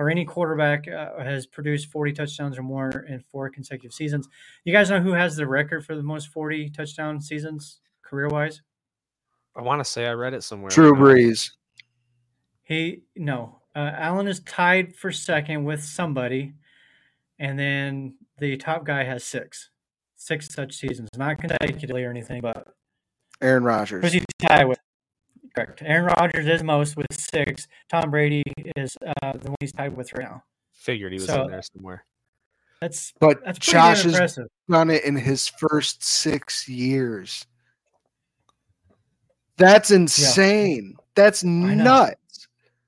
B: or any quarterback uh, has produced forty touchdowns or more in four consecutive seasons. You guys know who has the record for the most forty touchdown seasons career-wise?
D: I want to say I read it somewhere.
E: Drew Brees.
B: He no. Uh, Allen is tied for second with somebody, and then the top guy has six, six such seasons, not consecutively or anything, but
E: Aaron Rodgers.
B: Who's he tied with? Correct. Aaron Rodgers is most with six. Tom Brady is uh, the one he's tied with right now.
D: Figured he was
B: So,
D: in there somewhere.
B: That's
E: But
B: that's pretty
E: Josh
B: damn
E: has
B: impressive.
E: done it in his first six years. That's insane. That's nuts.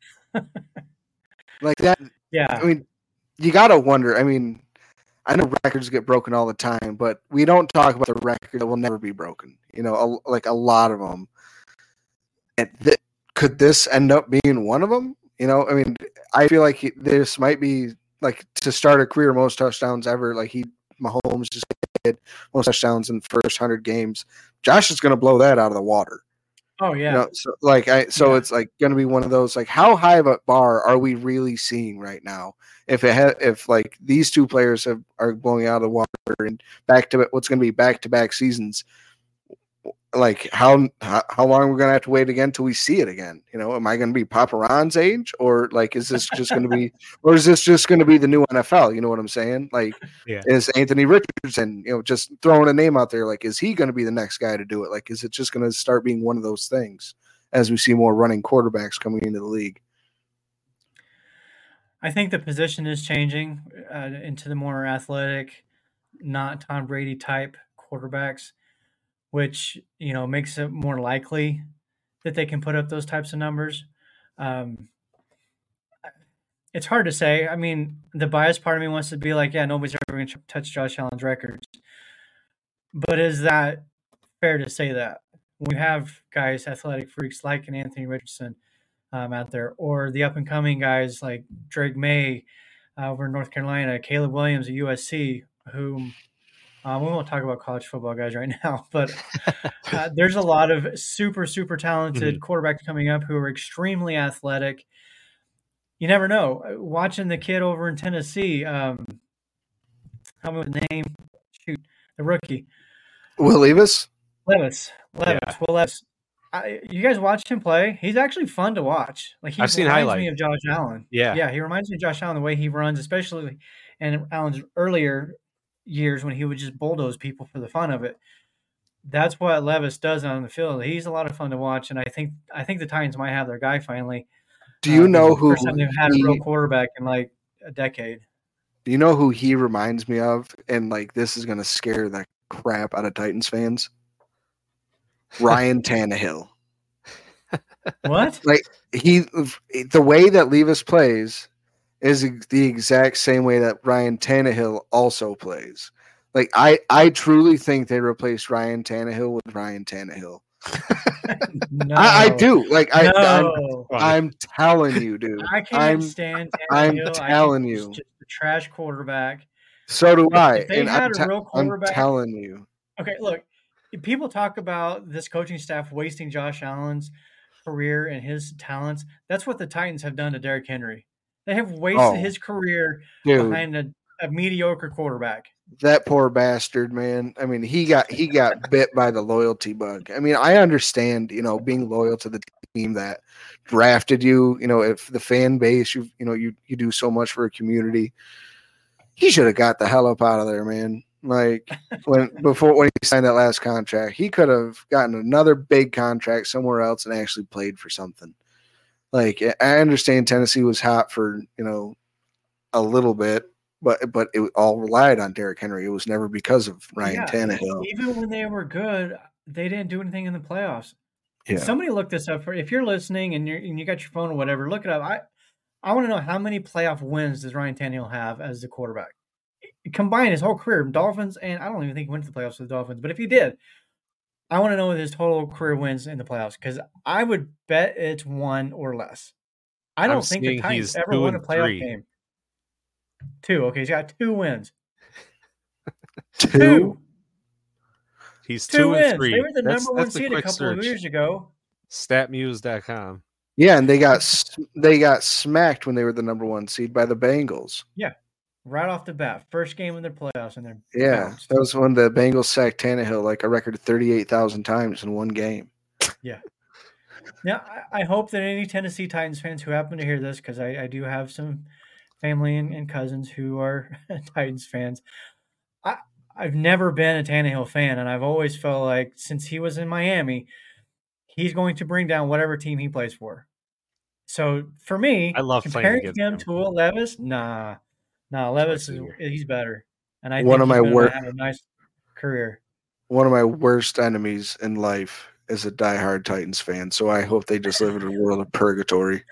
E: Like that.
B: Yeah.
E: I mean, you got to wonder. I mean, I know records get broken all the time, but we don't talk about the record that will never be broken. You know, a, like a lot of them. And th- could this end up being one of them? You know, I mean, I feel like he, this might be like to start a career most touchdowns ever. Like he, Mahomes just did most touchdowns in the first hundred games. Josh is going to blow that out of the water.
B: Oh yeah.
E: You know, so like I, so
B: Yeah.
E: it's like going to be one of those. Like, how high of a bar are we really seeing right now? If it ha- if like these two players have are blowing out of the water and back to what's going to be back to back seasons. Like how, how how long are we gonna have to wait again till we see it again? You know, am I gonna be Papa Ron's age, or like is this just gonna be, or is this just gonna be the new N F L? You know what I'm saying? Like,
D: Yeah.
E: is Anthony Richardson, you know, just throwing a name out there? Like, is he gonna be the next guy to do it? Like, is it just gonna start being one of those things as we see more running quarterbacks coming into the league?
B: I think the position is changing uh, into the more athletic, not Tom Brady type quarterbacks, which, you know, makes it more likely that they can put up those types of numbers. Um, it's hard to say. I mean, the biased part of me wants to be like, yeah, nobody's ever going to touch Josh Allen's records. But is that fair to say that? When you have guys, athletic freaks like an Anthony Richardson um, out there, or the up-and-coming guys like Drake May uh, over in North Carolina, Caleb Williams at U S C, whom uh, we won't talk about college football guys right now, but uh, there's a lot of super, super talented
D: Mm-hmm.
B: quarterbacks coming up who are extremely athletic. You never know. Watching the kid over in Tennessee, um, how about the name? Shoot, the rookie.
E: Will Levis?
B: Levis. Levis.
D: Yeah.
B: Will Levis. I, you guys watched him play? He's actually fun to watch. Like he
D: I've seen
B: reminds
D: highlights.
B: me of Josh Allen.
D: Yeah.
B: Yeah, he reminds me of Josh Allen the way he runs, especially in Allen's earlier years when he would just bulldoze people for the fun of it. That's what Levis does on the field. He's a lot of fun to watch, and I think I think the Titans might have their guy finally.
E: Do you
B: Uh,
E: know
B: the
E: who?
B: First time they've had a
E: he-
B: real quarterback in like a decade.
E: Do you know who he reminds me of? And like, this is gonna scare the crap out of Titans fans. Ryan Tannehill.
B: What?
E: Like he, the way that Levis plays is the exact same way that Ryan Tannehill also plays. Like I, I truly think they replaced Ryan Tannehill with Ryan Tannehill.
B: No.
E: I, I do. Like I,
B: No.
E: I'm, I'm telling you, dude.
B: I can't
E: I'm,
B: stand
E: I'm
B: Tannehill. I
E: telling
B: think he's
E: you.
B: just a trash quarterback.
E: So do
B: If-
E: I.
B: if they
E: and
B: had
E: I'm,
B: a
E: te-
B: real
E: I'm
B: quarterback-
E: telling you.
B: Okay, look, people talk about this coaching staff wasting Josh Allen's career and his talents. That's what the Titans have done to Derrick Henry. They have wasted
E: Oh,
B: his career
E: Dude,
B: behind a, a mediocre quarterback.
E: that poor bastard, man. I mean, he got he got bit by the loyalty bug. I mean, I understand, you know, being loyal to the team that drafted you. You know, if the fan base, you you know, you you do so much for a community. He should have got the hell up out of there, man. Like when before when he signed that last contract, he could have gotten another big contract somewhere else and actually played for something. Like I understand Tennessee was hot for, you know, a little bit, but but it all relied on Derrick Henry. It was never because of Ryan
B: Yeah,
E: Tannehill.
B: Even when they were good, they didn't do anything in the playoffs.
E: Yeah.
B: Somebody look this up. For, if you're listening and, you're, and you got your phone or whatever, look it up. I, I want to know how many playoff wins does Ryan Tannehill have as the quarterback? Combine his whole career, Dolphins, and I don't even think he went to the playoffs with the Dolphins, but if he did, I want to know his total career wins in the playoffs because I would bet it's one or less. I don't
D: I'm
B: think the
D: seeing
B: Titans
D: he's
B: ever
D: two
B: won a
D: and
B: playoff
D: three.
B: game. Two. Okay, he's got two wins.
E: Two.
B: Two.
D: He's
B: Two
D: two
B: wins.
D: and three.
B: They were the
D: That's-
B: number one
D: that's a
B: seed a
D: quick
B: couple of
D: search.
B: years ago.
D: Statmuse dot com.
E: Yeah, and they got they got smacked when they were the number one seed by the Bengals.
B: Yeah, right off the bat, first game in their playoffs, and they're
E: yeah.
B: bounced.
E: That was when the Bengals sacked Tannehill like a record of thirty-eight thousand times in one game.
B: Yeah. Now, I, I hope that any Tennessee Titans fans who happen to hear this, because I, I do have some family and, and cousins who are Titans fans. I I've never been a Tannehill fan, and I've always felt like since he was in Miami, he's going to bring down whatever team he plays for. So for me,
D: I love
B: comparing
D: playing
B: him
D: against
B: to Will Levis, nah, nah, Levis is
D: Senior.
B: he's better, and I
E: One
B: think
E: of
B: he's
E: my
B: going
E: wor-
B: to have a nice career.
E: One of my worst enemies in life is a diehard Titans fan, so I hope they just live in a world of purgatory.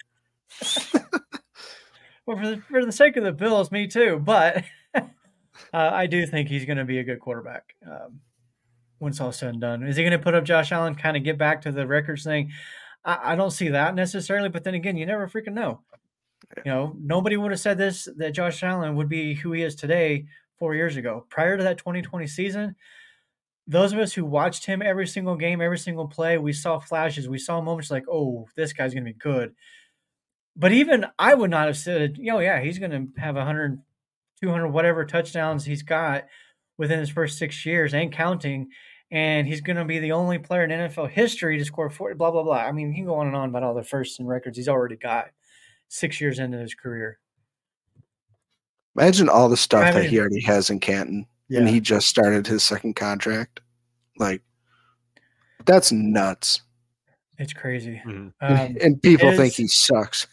B: Well, for the, for the sake of the Bills, me too, but uh, I do think he's going to be a good quarterback um, when it's all said and done. Is he going to put up Josh Allen, kind of get back to the records thing? I, I don't see that necessarily, but then again, you never freaking know. You know, nobody would have said this, that Josh Allen would be who he is today four years ago. Prior to that twenty twenty season, those of us who watched him every single game, every single play, we saw flashes. We saw moments like, oh, this guy's going to be good. But even I would not have said, you know, yeah, he's going to have one hundred, two hundred, whatever touchdowns he's got within his first six years and counting. And he's going to be the only player in N F L history to score forty, blah, blah, blah. I mean, he can go on and on about all the firsts and records he's already got six years into his career.
E: Imagine all the stuff
B: I
E: that
B: mean,
E: he already has in Canton,
B: Yeah.
E: and he just started his second contract. Like, that's nuts.
B: It's crazy.
D: Mhm.
B: Um,
E: and people
B: his-
E: think he sucks.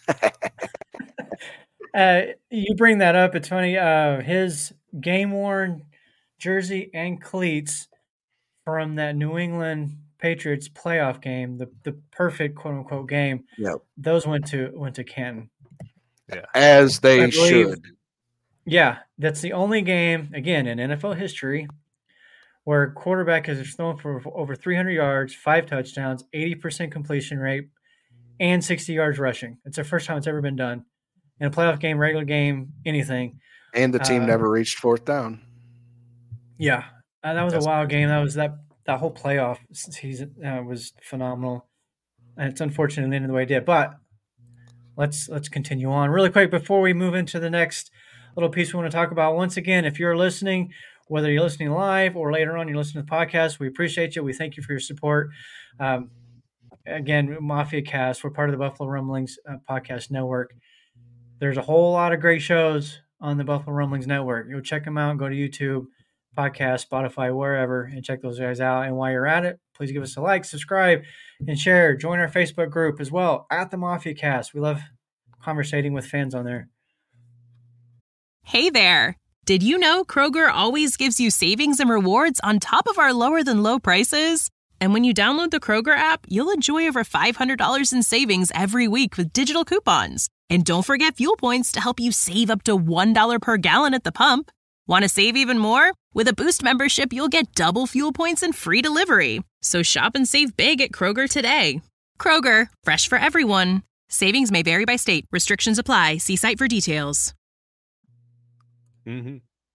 B: Uh, you bring that up. It's funny. Uh, his game-worn jersey and cleats from that New England Patriots playoff game, the the perfect quote-unquote game,
E: Yep.
B: those went to went to Canton.
E: As they
B: I believe-
E: should.
B: Yeah, that's the only game, again, in N F L history where a quarterback has thrown for over three hundred yards, five touchdowns, eighty percent completion rate, and sixty yards rushing. It's the first time it's ever been done in a playoff game, regular game, anything.
E: And the team
B: Uh,
E: never reached fourth down.
B: Yeah, uh, that was
D: That's
B: a wild game. That was that that whole playoff season uh, was phenomenal, and it's unfortunate it ended the way it did. But let's let's continue on really quick before we move into the next little piece we want to talk about. Once again, if you're listening, whether you're listening live or later on you're listening to the podcast, we appreciate you. We thank you for your support. Um, again, Mafia Cast, we're part of the Buffalo Rumblings uh, podcast network. There's a whole lot of great shows on the Buffalo Rumblings network. Go check them out. Go to YouTube, podcast, Spotify, wherever, and check those guys out. And while you're at it, please give us a like, subscribe, and share. Join our Facebook group as well, at the Mafia Cast. We love conversating with fans on there.
H: Hey there. Did you know Kroger always gives you savings and rewards on top of our lower than low prices? And when you download the Kroger app, you'll enjoy over five hundred dollars in savings every week with digital coupons. And don't forget fuel points to help you save up to one dollar per gallon at the pump. Want to save even more? With a Boost membership, you'll get double fuel points and free delivery. So shop and save big at Kroger today. Kroger, fresh for everyone. Savings may vary by state. Restrictions apply. See site for details.
D: Mm-hmm.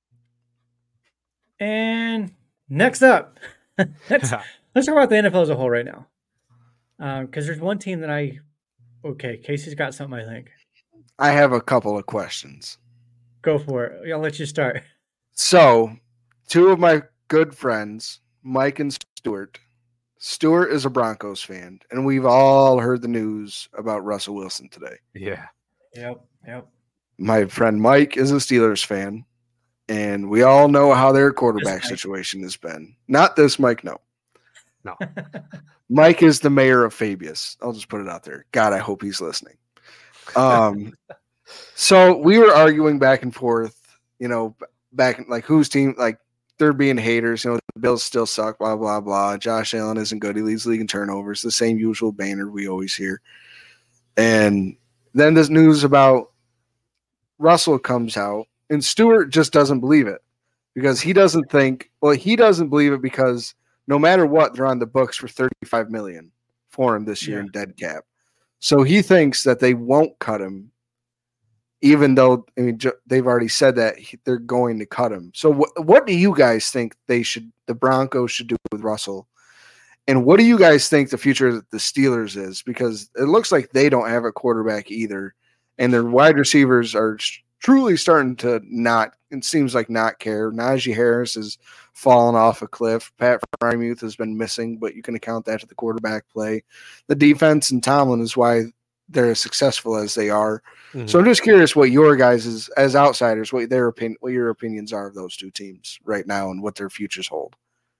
B: And next up, let's, let's talk about the N F L as a whole right now. Because uh, there's one team that I, okay, Casey's got something, I think.
E: I have a couple of questions.
B: Go for it. I'll let you start.
E: So, two of my good friends, Mike and Stuart. Stuart is a Broncos fan, and we've all heard the news about Russell Wilson today.
D: Yeah.
B: Yep, yep.
E: My friend Mike is a Steelers fan, and we all know how their quarterback
B: This Mike.
E: situation has been. Not this Mike, no.
D: No.
E: Mike is the mayor of Fabius. I'll just put it out there. God, I hope he's listening. Um, so we were arguing back and forth, you know, back like whose team, like they're being haters, you know, the Bills still suck, blah, blah, blah. Josh Allen isn't good. He leads the league in turnovers, the same usual banner we always hear. And then this news about Russell comes out, and Stewart just doesn't believe it because he doesn't think, well, he doesn't believe it because no matter what, they're on the books for thirty-five million dollars for him this year
B: Yeah.
E: in dead cap. So he thinks that they won't cut him, even though I mean they've already said that he, they're going to cut him. So what what do you guys think they should, the Broncos should do with Russell? And what do you guys think the future of the Steelers is? Because it looks like they don't have a quarterback either, and their wide receivers are truly starting to not, it seems like not care. Najee Harris has fallen off a cliff. Pat Freiermuth has been missing, but you can account that to the quarterback play. The defense and Tomlin is why they're as successful as they are. Mm-hmm. So I'm just curious what your guys, as outsiders, what their opinion, what your opinions are of those two teams right now and what their futures hold.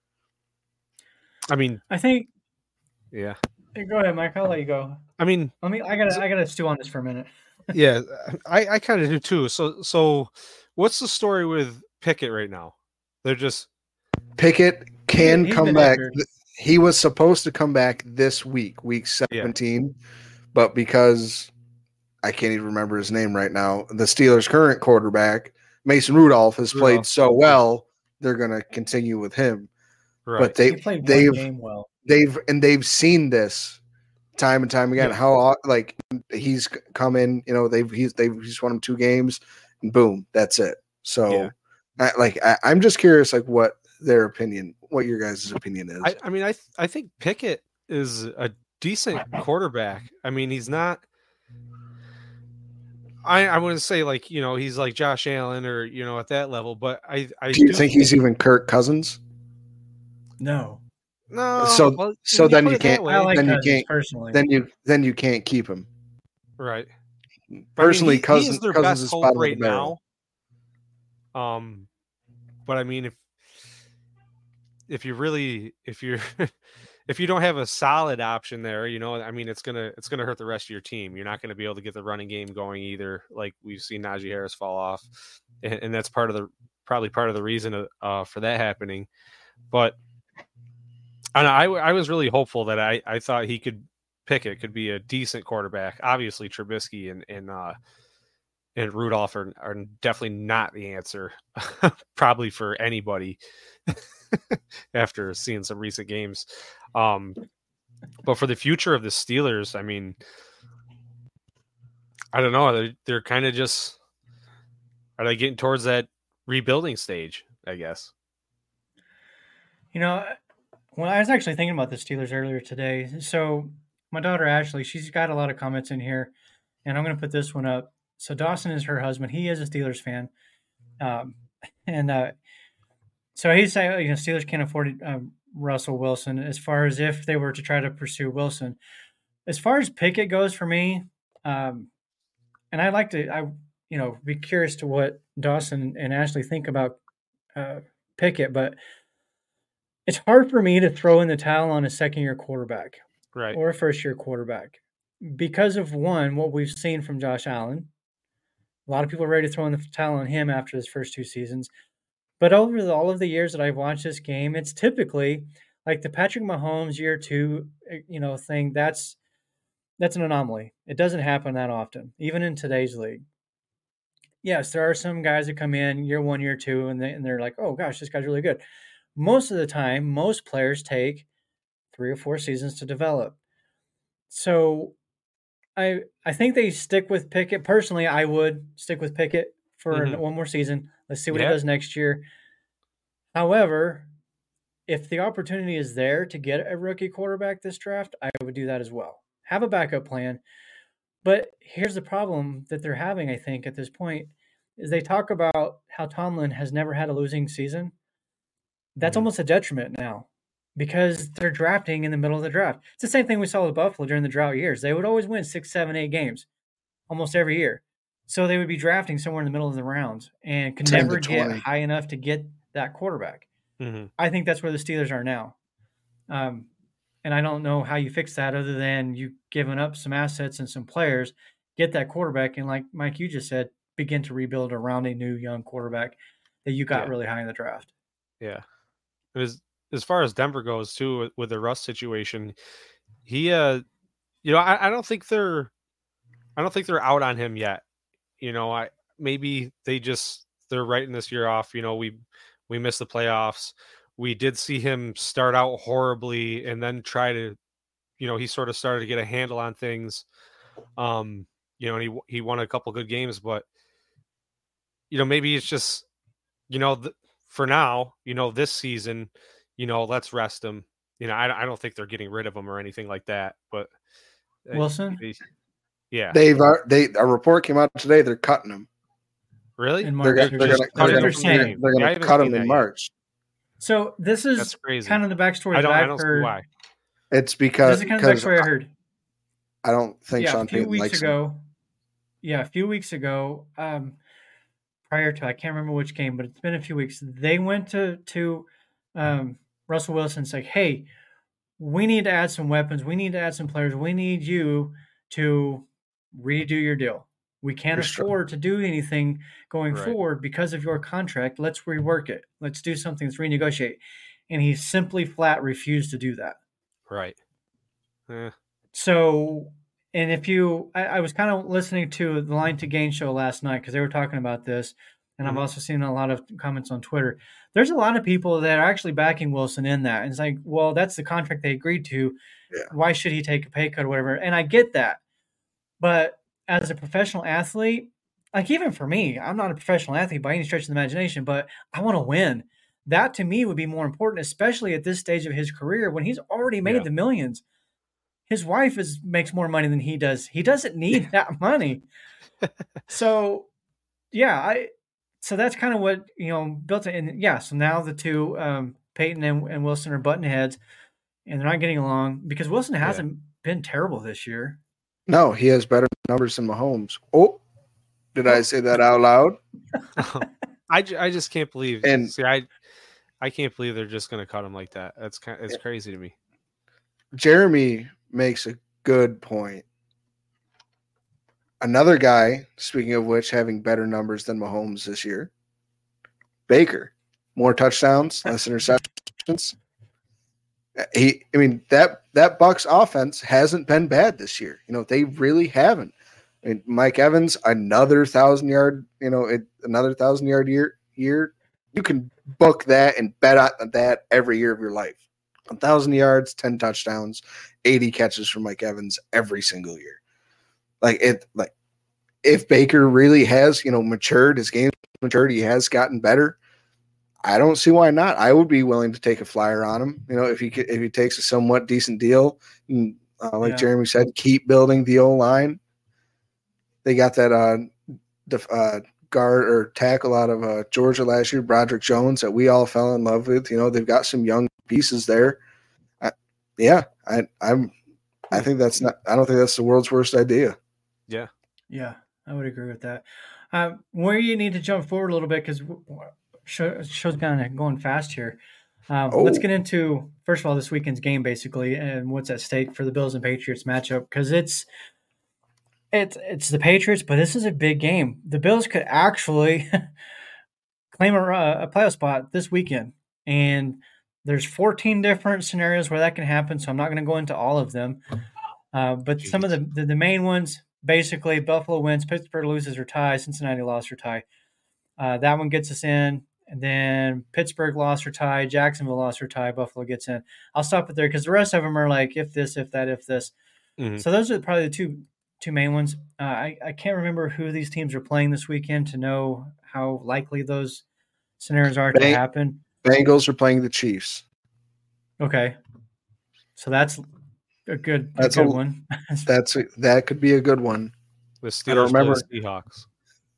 D: I mean,
B: I think.
D: Yeah.
B: Go ahead, Mike. I'll let you go.
D: I mean,
B: let me. I gotta. I gotta stew on this for a minute.
D: yeah, I, I kind of do too. So, so what's the story with Pickett right now? They're just
E: Pickett can
B: he,
E: come back. Injured. He was supposed to come back this week, week seventeen, yeah. but because I can't even remember his name right now, the Steelers' current quarterback, Mason Rudolph, has Rudolph. played so well, they're going to continue with him.
B: Right.
E: But they,
B: he played
E: they've,
B: one game well.
E: they've, and they've seen this time and time again. Yeah. How like he's come in, you know, they've he's they've he's won him two games, and boom, that's it. So, yeah. I, like I, I'm just curious, like what their opinion, what your guys' opinion is.
D: I, I mean, I th- I think Pickett is a decent quarterback. I mean, he's not. I I wouldn't say like you know he's like Josh Allen or you know at that level, but I I
E: do you do think he's even Kirk Cousins?
B: No.
D: No.
E: So
D: well,
E: so then you can't.
B: I like
E: then you
B: Cousins
E: can't.
B: Personally.
E: Then you then you can't keep him.
D: Right.
E: Personally,
D: I mean, he,
E: Cousins,
D: he is their
E: Cousins
D: best
E: is
D: hope right now. Um, but I mean, if if you really if you're if you don't have a solid option there, you know, I mean, it's gonna it's gonna hurt the rest of your team. You're not gonna be able to get the running game going either. Like we've seen Najee Harris fall off, and, and that's part of the probably part of the reason uh, for that happening. But and I, I was really hopeful that I, I thought he could Pickett could be a decent quarterback. Obviously, Trubisky and and uh, and Rudolph are, are definitely not the answer, probably for anybody after seeing some recent games. Um, but for the future of the Steelers, I mean, I don't know. They're, they're kind of just are they getting towards that rebuilding stage? I guess.
B: You know. Well, I was actually thinking about the Steelers earlier today. So my daughter, Ashley, she's got a lot of comments in here, and I'm going to put this one up. So Dawson is her husband. He is a Steelers fan. Um, and uh, so he's saying, you know, Steelers can't afford um, Russell Wilson as far as if they were to try to pursue Wilson. As far as Pickett goes for me, um, and I'd like to, I you know, be curious to what Dawson and Ashley think about uh, Pickett, but it's hard for me to throw in the towel on a second-year quarterback
D: right.
B: or a first-year quarterback because of, one, what we've seen from Josh Allen. A lot of people are ready to throw in the towel on him after his first two seasons. But over the, all of the years that I've watched this game, it's typically like the Patrick Mahomes year two, you know, thing. That's that's an anomaly. It doesn't happen that often, even in today's league. Yes, there are some guys that come in year one, year two, and, they, and they're like, oh, gosh, this guy's really good. Most of the time, most players take three or four seasons to develop. So I I think they stick with Pickett. Personally, I would stick with Pickett for mm-hmm. one more season. Let's see what yeah. he does next year. However, if the opportunity is there to get a rookie quarterback this draft, I would do that as well. Have a backup plan. But here's the problem that they're having, I think, at this point, is they talk about how Tomlin has never had a losing season. That's mm-hmm. almost a detriment now because they're drafting in the middle of the draft. It's the same thing we saw with Buffalo during the drought years. They would always win six, seven, eight games almost every year. So they would be drafting somewhere in the middle of the rounds and could never get high enough to get that quarterback.
D: Mm-hmm.
B: I think that's where the Steelers are now. Um, and I don't know how you fix that other than you giving up some assets and some players, get that quarterback, and like Mike, you just said, begin to rebuild around a new young quarterback that you got yeah. really high in the draft.
D: Yeah. As as far as Denver goes too, with, with the Russ situation, he, uh, you know, I, I don't think they're, I don't think they're out on him yet. You know, I maybe they just they're writing this year off. You know, we we missed the playoffs. We did see him start out horribly and then try to, you know, he sort of started to get a handle on things. Um, you know, and he he won a couple good games, but you know, maybe it's just, you know, the, for now, you know, this season, you know, let's rest him. you know, I, I don't think they're getting rid of him or anything like that. But
B: Wilson,
D: they, yeah,
E: they've they a report came out today. They're cutting him.
D: Really?
B: in
E: They're,
B: March.
E: they're,
B: They're
E: they're
B: just-
E: gonna, they're
B: that's what
E: gonna,
B: they're
E: they're
B: saying.
E: gonna
D: Yeah, I haven't
E: cut
D: seen
E: him
D: that
E: in
D: yet.
E: March.
B: So this is
D: That's crazy.
B: kind of the backstory
D: I don't.
B: that
D: I
B: I've
D: don't see
B: heard.
D: why.
E: It's because
B: This is kind of the
E: because
B: backstory I heard.
E: I don't think
B: Yeah,
E: Sean
B: a few
E: Payton
B: weeks
E: likes him.
B: ago. Yeah, a few weeks ago, um, prior to I can't remember which game, but it's been a few weeks. They went to to um, Russell Wilson and said, "Hey, we need to add some weapons. We need to add some players. We need you to redo your deal. We can't
E: Restructure.
B: afford to do anything going
D: Right.
B: forward because of your contract. Let's rework it. Let's do something. Let's renegotiate." And he simply flat refused to do that.
D: Right. Eh,
B: So, and if you, I, I was kind of listening to the Line to Gain show last night because they were talking about this, and
D: Mhm.
B: I've also seen a lot of comments on Twitter. There's a lot of people that are actually backing Wilson in that. And it's like, well, that's the contract they agreed to.
E: Yeah.
B: Why should he take a pay cut or whatever? And I get that. But as a professional athlete, like even for me, I'm not a professional athlete by any stretch of the imagination, but I want to win. That to me would be more important, especially at this stage of his career when he's already made
D: Yeah.
B: the millions. His wife is makes more money than he does. He doesn't need that money. So, yeah, I. So that's kind of what you know built it. And yeah, so now the two, um, Peyton and, and Wilson, are button heads, and they're not getting along because Wilson hasn't been terrible this year.
E: No, he has better numbers than Mahomes. Oh, did I say that out loud?
D: I, ju- I just can't believe.
E: And-
D: see, I I can't believe they're just going to cut him like that. That's kind. It's crazy to me.
E: Jeremy makes a good point. Another guy, speaking of which, having better numbers than Mahomes this year, Baker. More touchdowns, less interceptions. He, I mean, that that Bucs offense hasn't been bad this year. You know, they really haven't. I mean, Mike Evans, another thousand yard, you know, it, another thousand yard year year. You can book that and bet on that every year of your life. A thousand yards, ten touchdowns, eighty catches from Mike Evans every single year. Like it, like if Baker really has, you know, matured, his game matured, he has gotten better. I don't see why not. I would be willing to take a flyer on him. You know, if he could, if he takes a somewhat decent deal, and, uh, like
B: Yeah.
E: Jeremy said, keep building the O line. They got that uh, def, uh, guard or tackle out of uh, Georgia last year, Broderick Jones, that we all fell in love with. You know, they've got some young pieces there. I, yeah, I, I'm. I think that's not. I don't think that's the world's worst idea.
D: Yeah.
B: Yeah, I would agree with that. Um, where you need to jump forward a little bit because show, show's kind of going fast here. Um,
E: Oh.
B: Let's get into first of all this weekend's game basically and what's at stake for the Bills and Patriots matchup because it's it's it's the Patriots, but this is a big game. The Bills could actually claim a, a playoff spot this weekend, and there's fourteen different scenarios where that can happen. So I'm not going to go into all of them, uh, but
D: Jeez.
B: some of the, the the main ones. Basically, Buffalo wins, Pittsburgh loses or tie, Cincinnati lost or tie. Uh, that one gets us in, and then Pittsburgh lost or tie, Jacksonville lost or tie, Buffalo gets in. I'll stop it there because the rest of them are like if this, if that, if this.
D: Mhm.
B: So those are probably the two two main ones. Uh, I I can't remember who these teams are playing this weekend to know how likely those scenarios are to
E: Bang-
B: happen.
E: Bengals are playing the Chiefs.
B: Okay, so that's a good a
E: That's
B: good
E: a-
B: one.
E: That's a, that could be a good one.
D: The
E: I
D: Steelers
E: don't
D: play
E: remember.
D: the Seahawks.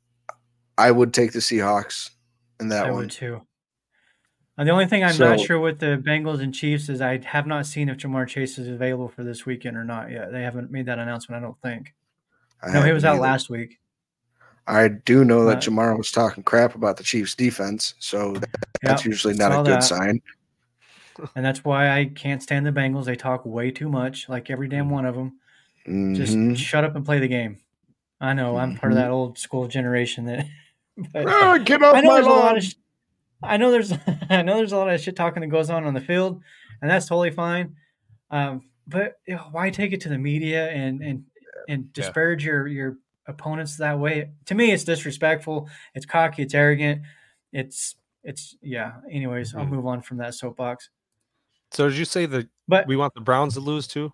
E: I would take the Seahawks in that
B: I
E: one.
B: would too. Uh, the only thing I'm not
E: So-
B: sure with the Bengals and Chiefs is I have not seen if Jamar Chase is available for this weekend or not yet. They haven't made that announcement, I don't think.
E: I
B: No, he was out
E: haven't either.
B: last week.
E: I do know that
B: Uh,
E: Jamar was talking crap about the Chiefs' defense, so that's
B: Yep,
E: usually not
B: saw
E: a good
B: that.
E: sign.
B: And that's why I can't stand the Bengals. They talk way too much, like every damn one of them. Just
E: Mhm.
B: shut up and play the game. I know I'm part of
E: Mhm.
B: that old school generation that. but
E: Ah, get off
B: I know
E: my
B: there's a lot
E: lawn.
B: of. Sh- I know there's. I know there's a lot of shit talking that goes on on the field, and that's totally fine. Um, but you know, why take it to the media and and and
D: Yeah.
B: disparage your your opponents that way? To me, it's disrespectful. It's cocky. It's arrogant. It's it's yeah. Anyways, I'll
D: Mhm.
B: move on from that soapbox.
D: So did you say that
B: But
D: we want the Browns to lose too?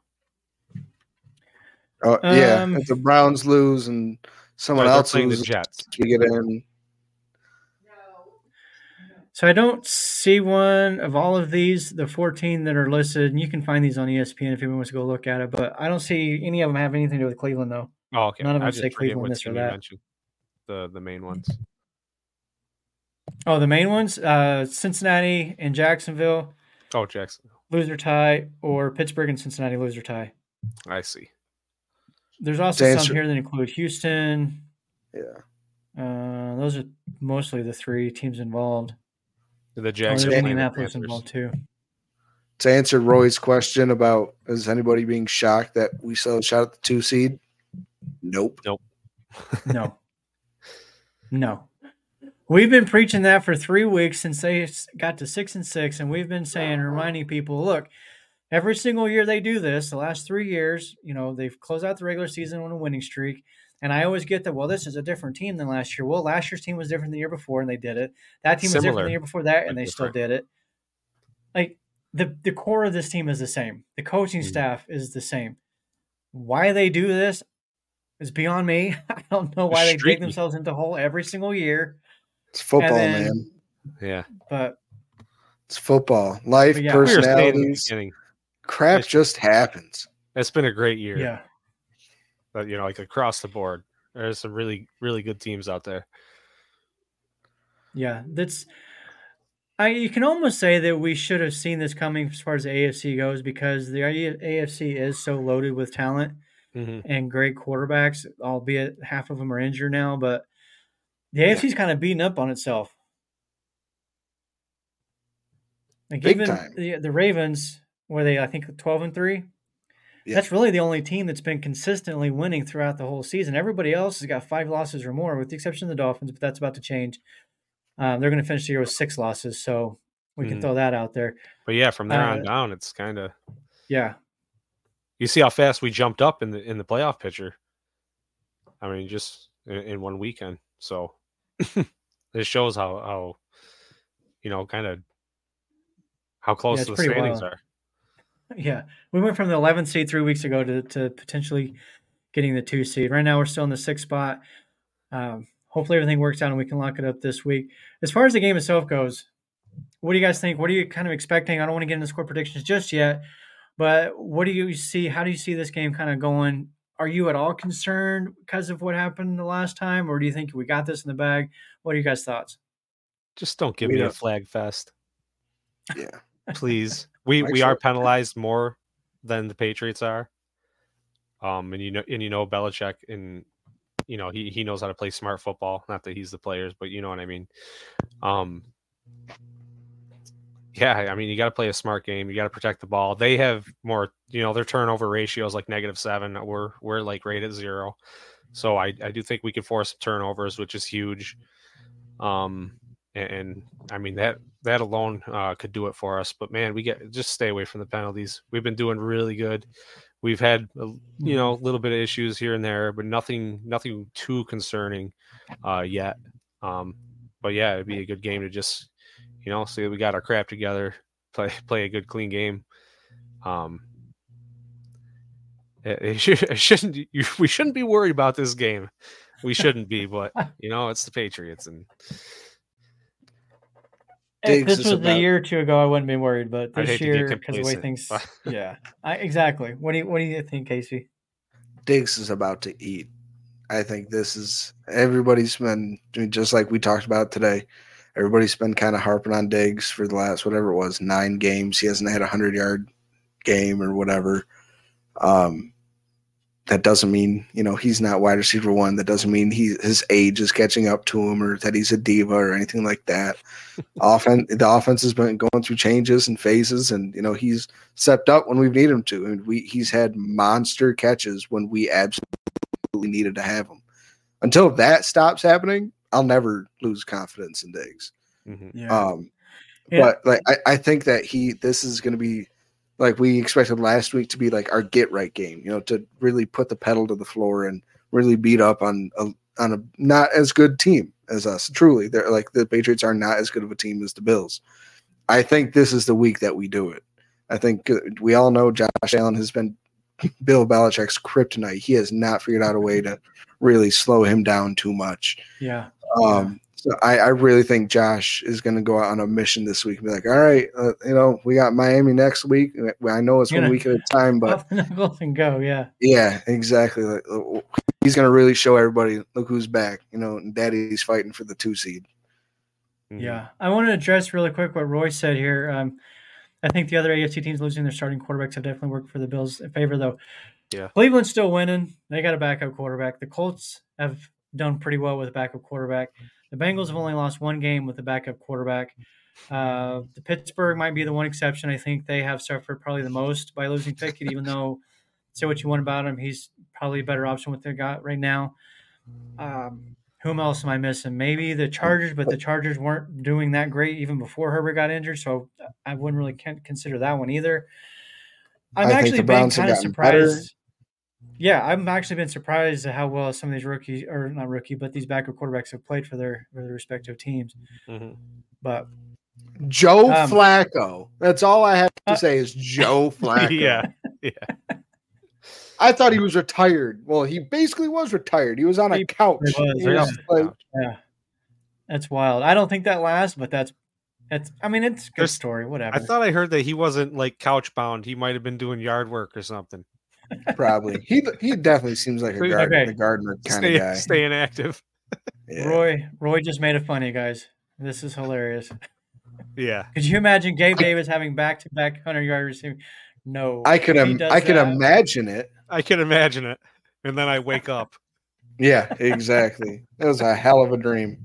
E: Oh, yeah,
B: Um,
E: if the Browns lose and someone
D: Or they're
E: else
D: playing the
E: loses,
D: Jets.
E: we get in.
B: So I don't see one of all of these, the fourteen that are listed, and you can find these on E S P N if anyone wants to go look at it, but I don't see any of them have anything to do with Cleveland, though.
D: Oh, okay.
B: None of them
D: I
B: say
D: just forget
B: Cleveland
D: what
B: this or
D: team you
B: that.
D: mentioned. The the main ones.
B: Oh, the main ones? Uh, Cincinnati and Jacksonville.
D: Oh, Jacksonville.
B: Lose or tie, or Pittsburgh and Cincinnati lose or tie.
D: I see.
B: There's also
E: Answer-
B: some here that include Houston.
E: Yeah.
B: Uh, those are mostly the three teams involved.
D: The
B: Oh,
D: Jags.
B: there's
D: are playing the
B: Indianapolis
D: Panthers.
B: involved too.
E: To answer Roy's question about is anybody being shocked that we still shot at the two seed? Nope.
D: Nope.
B: No. No. We've been preaching that for three weeks since they got to six and six, and we've been saying, reminding people, look, every single year they do this, the last three years, you know, they've closed out the regular season on a winning streak. And I always get that, well, this is a different team than last year. Well, last year's team was different than the year before, and they did it. That team was different
D: Similar,
B: than the year before that, and
D: but
B: they still
D: different.
B: did it. Like, the, the core of this team is the same. The coaching
D: Mhm.
B: staff is the same. Why they do this is beyond me. I don't know why they dig
D: Streaky.
B: themselves into a hole every single year.
E: It's football,
B: And then-
E: man.
D: Yeah.
B: But
E: It's football. Life,
B: But yeah.
D: We were saying in the
E: personalities,
D: beginning,
E: crap
D: It's-
E: just happens.
D: it's been a great year.
B: yeah,
D: But, you know, like across the board, there's some really, really good teams out there.
B: yeah, that's. I you can almost say that we should have seen this coming as far as the A F C goes because the A F C is so loaded with talent
D: Mm-hmm.
B: and great quarterbacks, albeit half of them are injured now. But the A F C's kind of beating up on itself. Like
E: Big
B: even
E: time.
B: the, the Ravens, were they I think twelve and three?
E: Yeah.
B: That's really the only team that's been consistently winning throughout the whole season. Everybody else has got five losses or more, with the exception of the Dolphins, but that's about to change. Um, they're going to finish the year with six losses, so we can
D: Mhm.
B: throw that out there.
D: But yeah, from there on
B: Uh,
D: down, it's kind of
B: Yeah,
D: you see how fast we jumped up in the in the playoff picture. I mean, just in, in one weekend. So it shows how how you know kind of how close
B: it's
D: the
B: pretty
D: standings
B: wild.
D: are.
B: yeah. We went from the eleventh seed three weeks ago to, to potentially getting the two seed. Right now, we're still in the sixth spot. Um, hopefully, everything works out and we can lock it up this week. As far as the game itself goes, what do you guys think? What are you kind of expecting? I don't want to get into score predictions just yet, but what do you see? How do you see this game kind of going? Are you at all concerned because of what happened the last time, or do you think we got this in the bag? What are you guys' thoughts?
D: Just don't give
E: We
D: me a
E: don't-
D: flag fest,
E: Yeah.
D: please. We
E: Mike
D: we are
E: Short.
D: penalized more than the Patriots are. Um, and you know, and you know, Belichick, and you know, he he knows how to play smart football. Not that he's the players, but you know what I mean. Um, yeah, I mean, you got to play a smart game. You got to protect the ball. They have more, you know, their turnover ratio is like negative seven. We're we're like right at zero. So I I do think we could force some turnovers, which is huge. Um, and, and I mean that that alone uh, could do it for us. But man, we get just stay away from the penalties. We've been doing really good. We've had a, you know a little bit of issues here and there, but nothing nothing too concerning uh, yet. Um, but yeah, it'd be a good game to just you know see that we got our crap together, play play a good clean game. Um, it, it, should, it shouldn't you, we shouldn't be worried about this game. We shouldn't be, but you know it's the Patriots and.
B: If
E: Diggs
B: this
E: is
B: was
E: about-
B: a year or two ago, I wouldn't be worried, but
D: I'd
B: this
D: hate to get
B: year, because of the way
D: complacent,
B: things,
D: but-
B: yeah, I, exactly. What do you What do you think, Casey?
E: Diggs is about to eat. I think this is everybody's been I mean, just like we talked about today. Everybody's been kind of harping on Diggs for the last whatever it was nine games. He hasn't had a hundred yard game or whatever. Um, that doesn't mean you know he's not wide receiver one. That doesn't mean he his age is catching up to him or that he's a diva or anything like that. Often the offense has been going through changes and phases, and you know he's stepped up when we've needed him to. And we he's had monster catches when we absolutely needed to have him. Until that stops happening, I'll never lose confidence in Diggs.
D: Mhm.
B: Yeah,
E: Um,
B: Yeah.
E: But like I, I think that he this is going to be like we expected last week to be like our get right game, you know, to really put the pedal to the floor and really beat up on a on a not as good team as us. Truly, they're like the Patriots are not as good of a team as the Bills. I think this is the week that we do it. I think uh, we all know Josh Allen has been Bill Belichick's kryptonite. He has not figured out a way to really slow him down too much.
B: yeah,
E: Um, So I, I really think Josh is going to go out on a mission this week and be like, all right, uh, you know, we got Miami next week. I know it's one week at a time, but
B: go and go, yeah.
E: Yeah, exactly. Like, he's going to really show everybody, look who's back. You know, and Daddy's fighting for the two seed.
B: Yeah. I want to address really quick what Roy said here. Um, I think the other A F C teams losing their starting quarterbacks have definitely worked for the Bills in favor, though.
D: Yeah.
B: Cleveland's still winning. They got a backup quarterback. The Colts have done pretty well with a backup quarterback. The Bengals have only lost one game with a backup quarterback. Uh, the Pittsburgh might be the one exception. I think they have suffered probably the most by losing Pickett, even though say what you want about him, he's probably a better option with their guy right now. Um, whom else am I missing? Maybe the Chargers, but the Chargers weren't doing that great even before Herbert got injured, so I wouldn't really consider that one either. I'm
E: I
B: actually been kind of surprised.
E: Better.
B: Yeah, I've actually been surprised at how well some of these rookies, or not rookie, but these backup quarterbacks have played for their, for their respective teams.
D: Mm-hmm.
B: But
E: Joe
B: um,
E: Flacco. That's all I have to uh, say is Joe Flacco.
D: Yeah, yeah.
E: I thought he was retired. Well, he basically was retired. He was on a he couch.
B: Was,
E: he was
B: yeah.
E: like,
B: yeah, that's wild. I don't think that lasts, but that's that's. I mean, it's a good story. Whatever.
D: I thought I heard that he wasn't like couch bound. He might have been doing yard work or something.
E: Probably. He he definitely seems like a, guard, okay. a gardener kind
D: Stay,
E: of guy.
D: Staying active.
B: Yeah. Roy Roy just made it funny, guys. This is hilarious.
D: Yeah.
B: Could you imagine Gabe Davis having back to back hundred yard receiving? No.
E: I could im- I could that, imagine it.
D: I can imagine it. And then I wake up.
E: Yeah, exactly. It was a hell of a dream.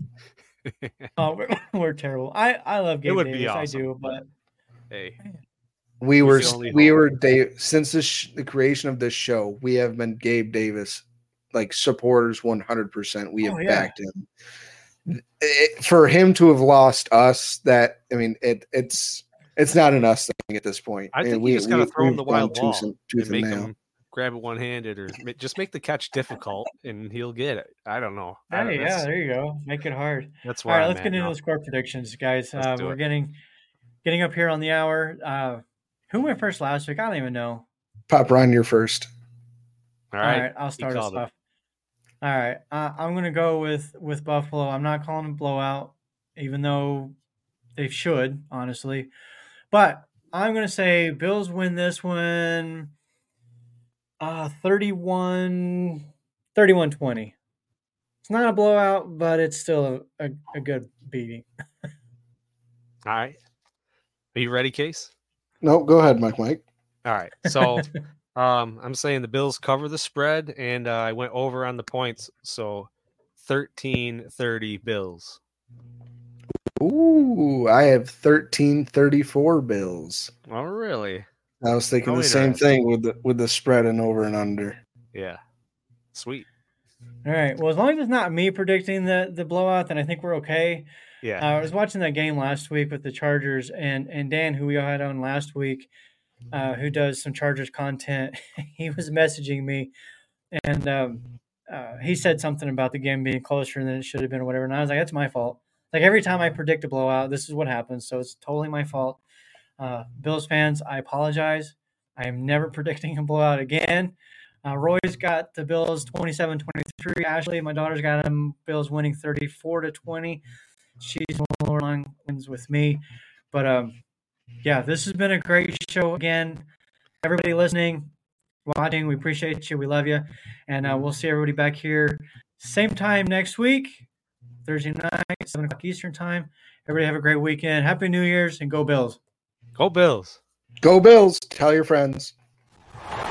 B: Oh, we're, we're terrible. I, I love Gabe
D: it would
B: Davis.
D: Be awesome.
B: I do, but
D: hey.
E: We were we were Dave since the, sh- the creation of this show. We have been Gabe Davis like supporters one hundred percent. We have oh, yeah. backed him. It, for him to have lost us, that I mean, it it's it's not an us thing at this point.
D: I think
E: and we
D: you just gotta
E: we,
D: throw him the wild ball
E: and,
D: and make him grab it one handed, or just make the catch difficult, and he'll get it. I don't know.
B: Hey,
D: don't,
B: yeah, there you go. Make it hard.
D: That's
B: why. All right, I'm let's get into now. the score predictions, guys. Uh, we're it. getting getting up here on the hour. Uh, Who went first last week? I don't even know.
E: Pop Ron, you're first.
B: All right. All right, I'll start us off. All right, uh, I'm going to go with, with Buffalo. I'm not calling them blowout, even though they should, honestly. But I'm going to say Bills win this one uh, thirty-one twenty. It's not a blowout, but it's still a, a, a good beating.
D: All right. Are you ready, Case?
E: No, go ahead, Mike. Mike.
D: All right. So um, I'm saying the Bills cover the spread, and uh, I went over on the points. So thirteen thirty Bills.
E: Ooh, I have thirteen thirty-four Bills.
D: Oh, really?
E: I was thinking oh, the same thing with the with the spread and over and under.
D: Yeah. Sweet.
B: All right. Well, as long as it's not me predicting the, the blowout, then I think we're okay.
D: Yeah,
B: uh, I was watching that game last week with the Chargers, and and Dan, who we had on last week, uh, who does some Chargers content, he was messaging me, and um, uh, he said something about the game being closer than it should have been or whatever, and I was like, that's my fault. Like, every time I predict a blowout, this is what happens, so it's totally my fault. Uh, Bills fans, I apologize. I am never predicting a blowout again. Uh, Roy's got the Bills twenty-seven twenty-three. Ashley, my daughter's got them Bills winning thirty-four to twenty. She's more long wins with me. But, um, yeah, this has been a great show again. Everybody listening, watching, we appreciate you. We love you. And uh, we'll see everybody back here same time next week, Thursday night, seven o'clock Eastern time. Everybody have a great weekend. Happy New Year's, and go Bills.
D: Go Bills.
E: Go Bills. Tell your friends.